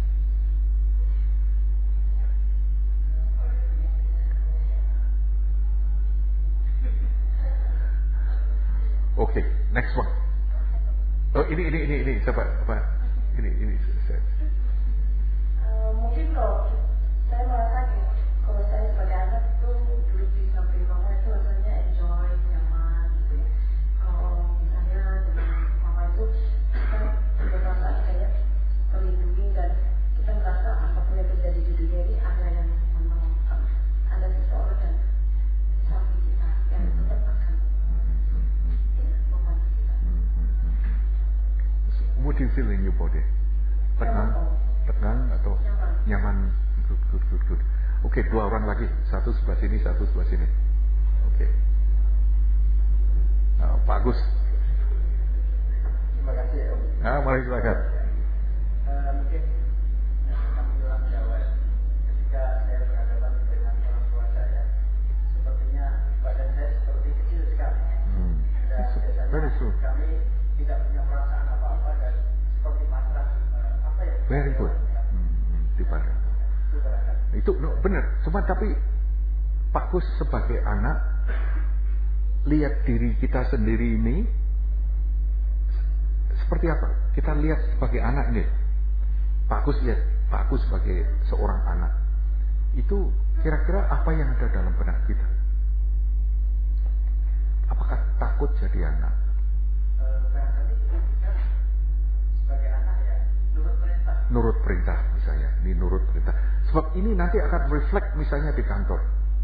Oke, okay, next one. Oh ini ini ini ini siapa apa? Ini ini saya. Uh, mungkin kalau saya merasa kalau saya sebagai anak itu duduk di samping mama itu rasanya enjoy, nyaman gitu ya. Kalau misalnya dengan mama itu kita juga merasa kayak terlindungi dan kita merasa apapun yang terjadi di dunia ini ada yang menolong, ada seseorang yang di samping kita yang tetap akan membantu kita. What do you feel in your body? Tenang, tegang atau nyaman? Good, good, good, good. Oke, okay, dua orang lagi, satu sebelah sini, satu sebelah sini. Oke. Okay. Nah, Pak Agus. Terima kasih Om. Ah, mari silakan. Uh, mungkin kami bilang Jawa, ketika saya berhadapan dengan orang tua saya, sepertinya badan saya seperti kecil sekali. Hmm. Dan biasanya kami tidak punya perasaan apa-apa dan seperti matras uh, apa ya? Very good. Hmm, di badan. Itu no, benar. Cuma tapi Pak Gus sebagai anak lihat diri kita sendiri ini seperti apa? Kita lihat sebagai anak ini. Pak Gus lihat Pak Gus sebagai seorang anak. Itu kira-kira apa yang ada dalam benak kita? Apakah takut jadi anak? Barangkali kita sebagai anak ya nurut perintah. Nurut perintah misalnya. Ini nurut perintah. Sebab ini nanti akan reflect misalnya di kantor.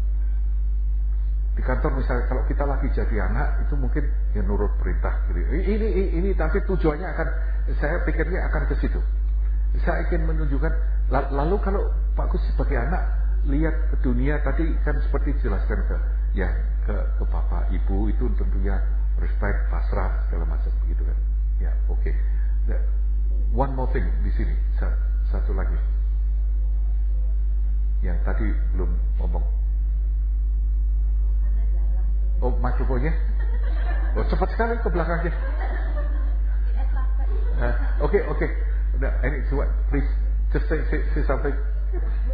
Di kantor misalnya kalau kita lagi jadi anak itu mungkin ya nurut perintah gitu. Ini ini ini tapi tujuannya akan, saya pikirnya akan ke situ. Saya ingin menunjukkan, lalu kalau Pak Gus sebagai anak lihat ke dunia tadi kan seperti dijelaskan ke ya ke ke bapak ibu itu tentunya respect, pasrah segala macam begitu kan. Ya oke. Okay. One more thing di sini, satu lagi yang tadi belum ngomong. Oh, mikrofonnya? Oh, cepat sekali ke belakangnya. Oke, oke. Udah, ini coba, please, just say, say, say something.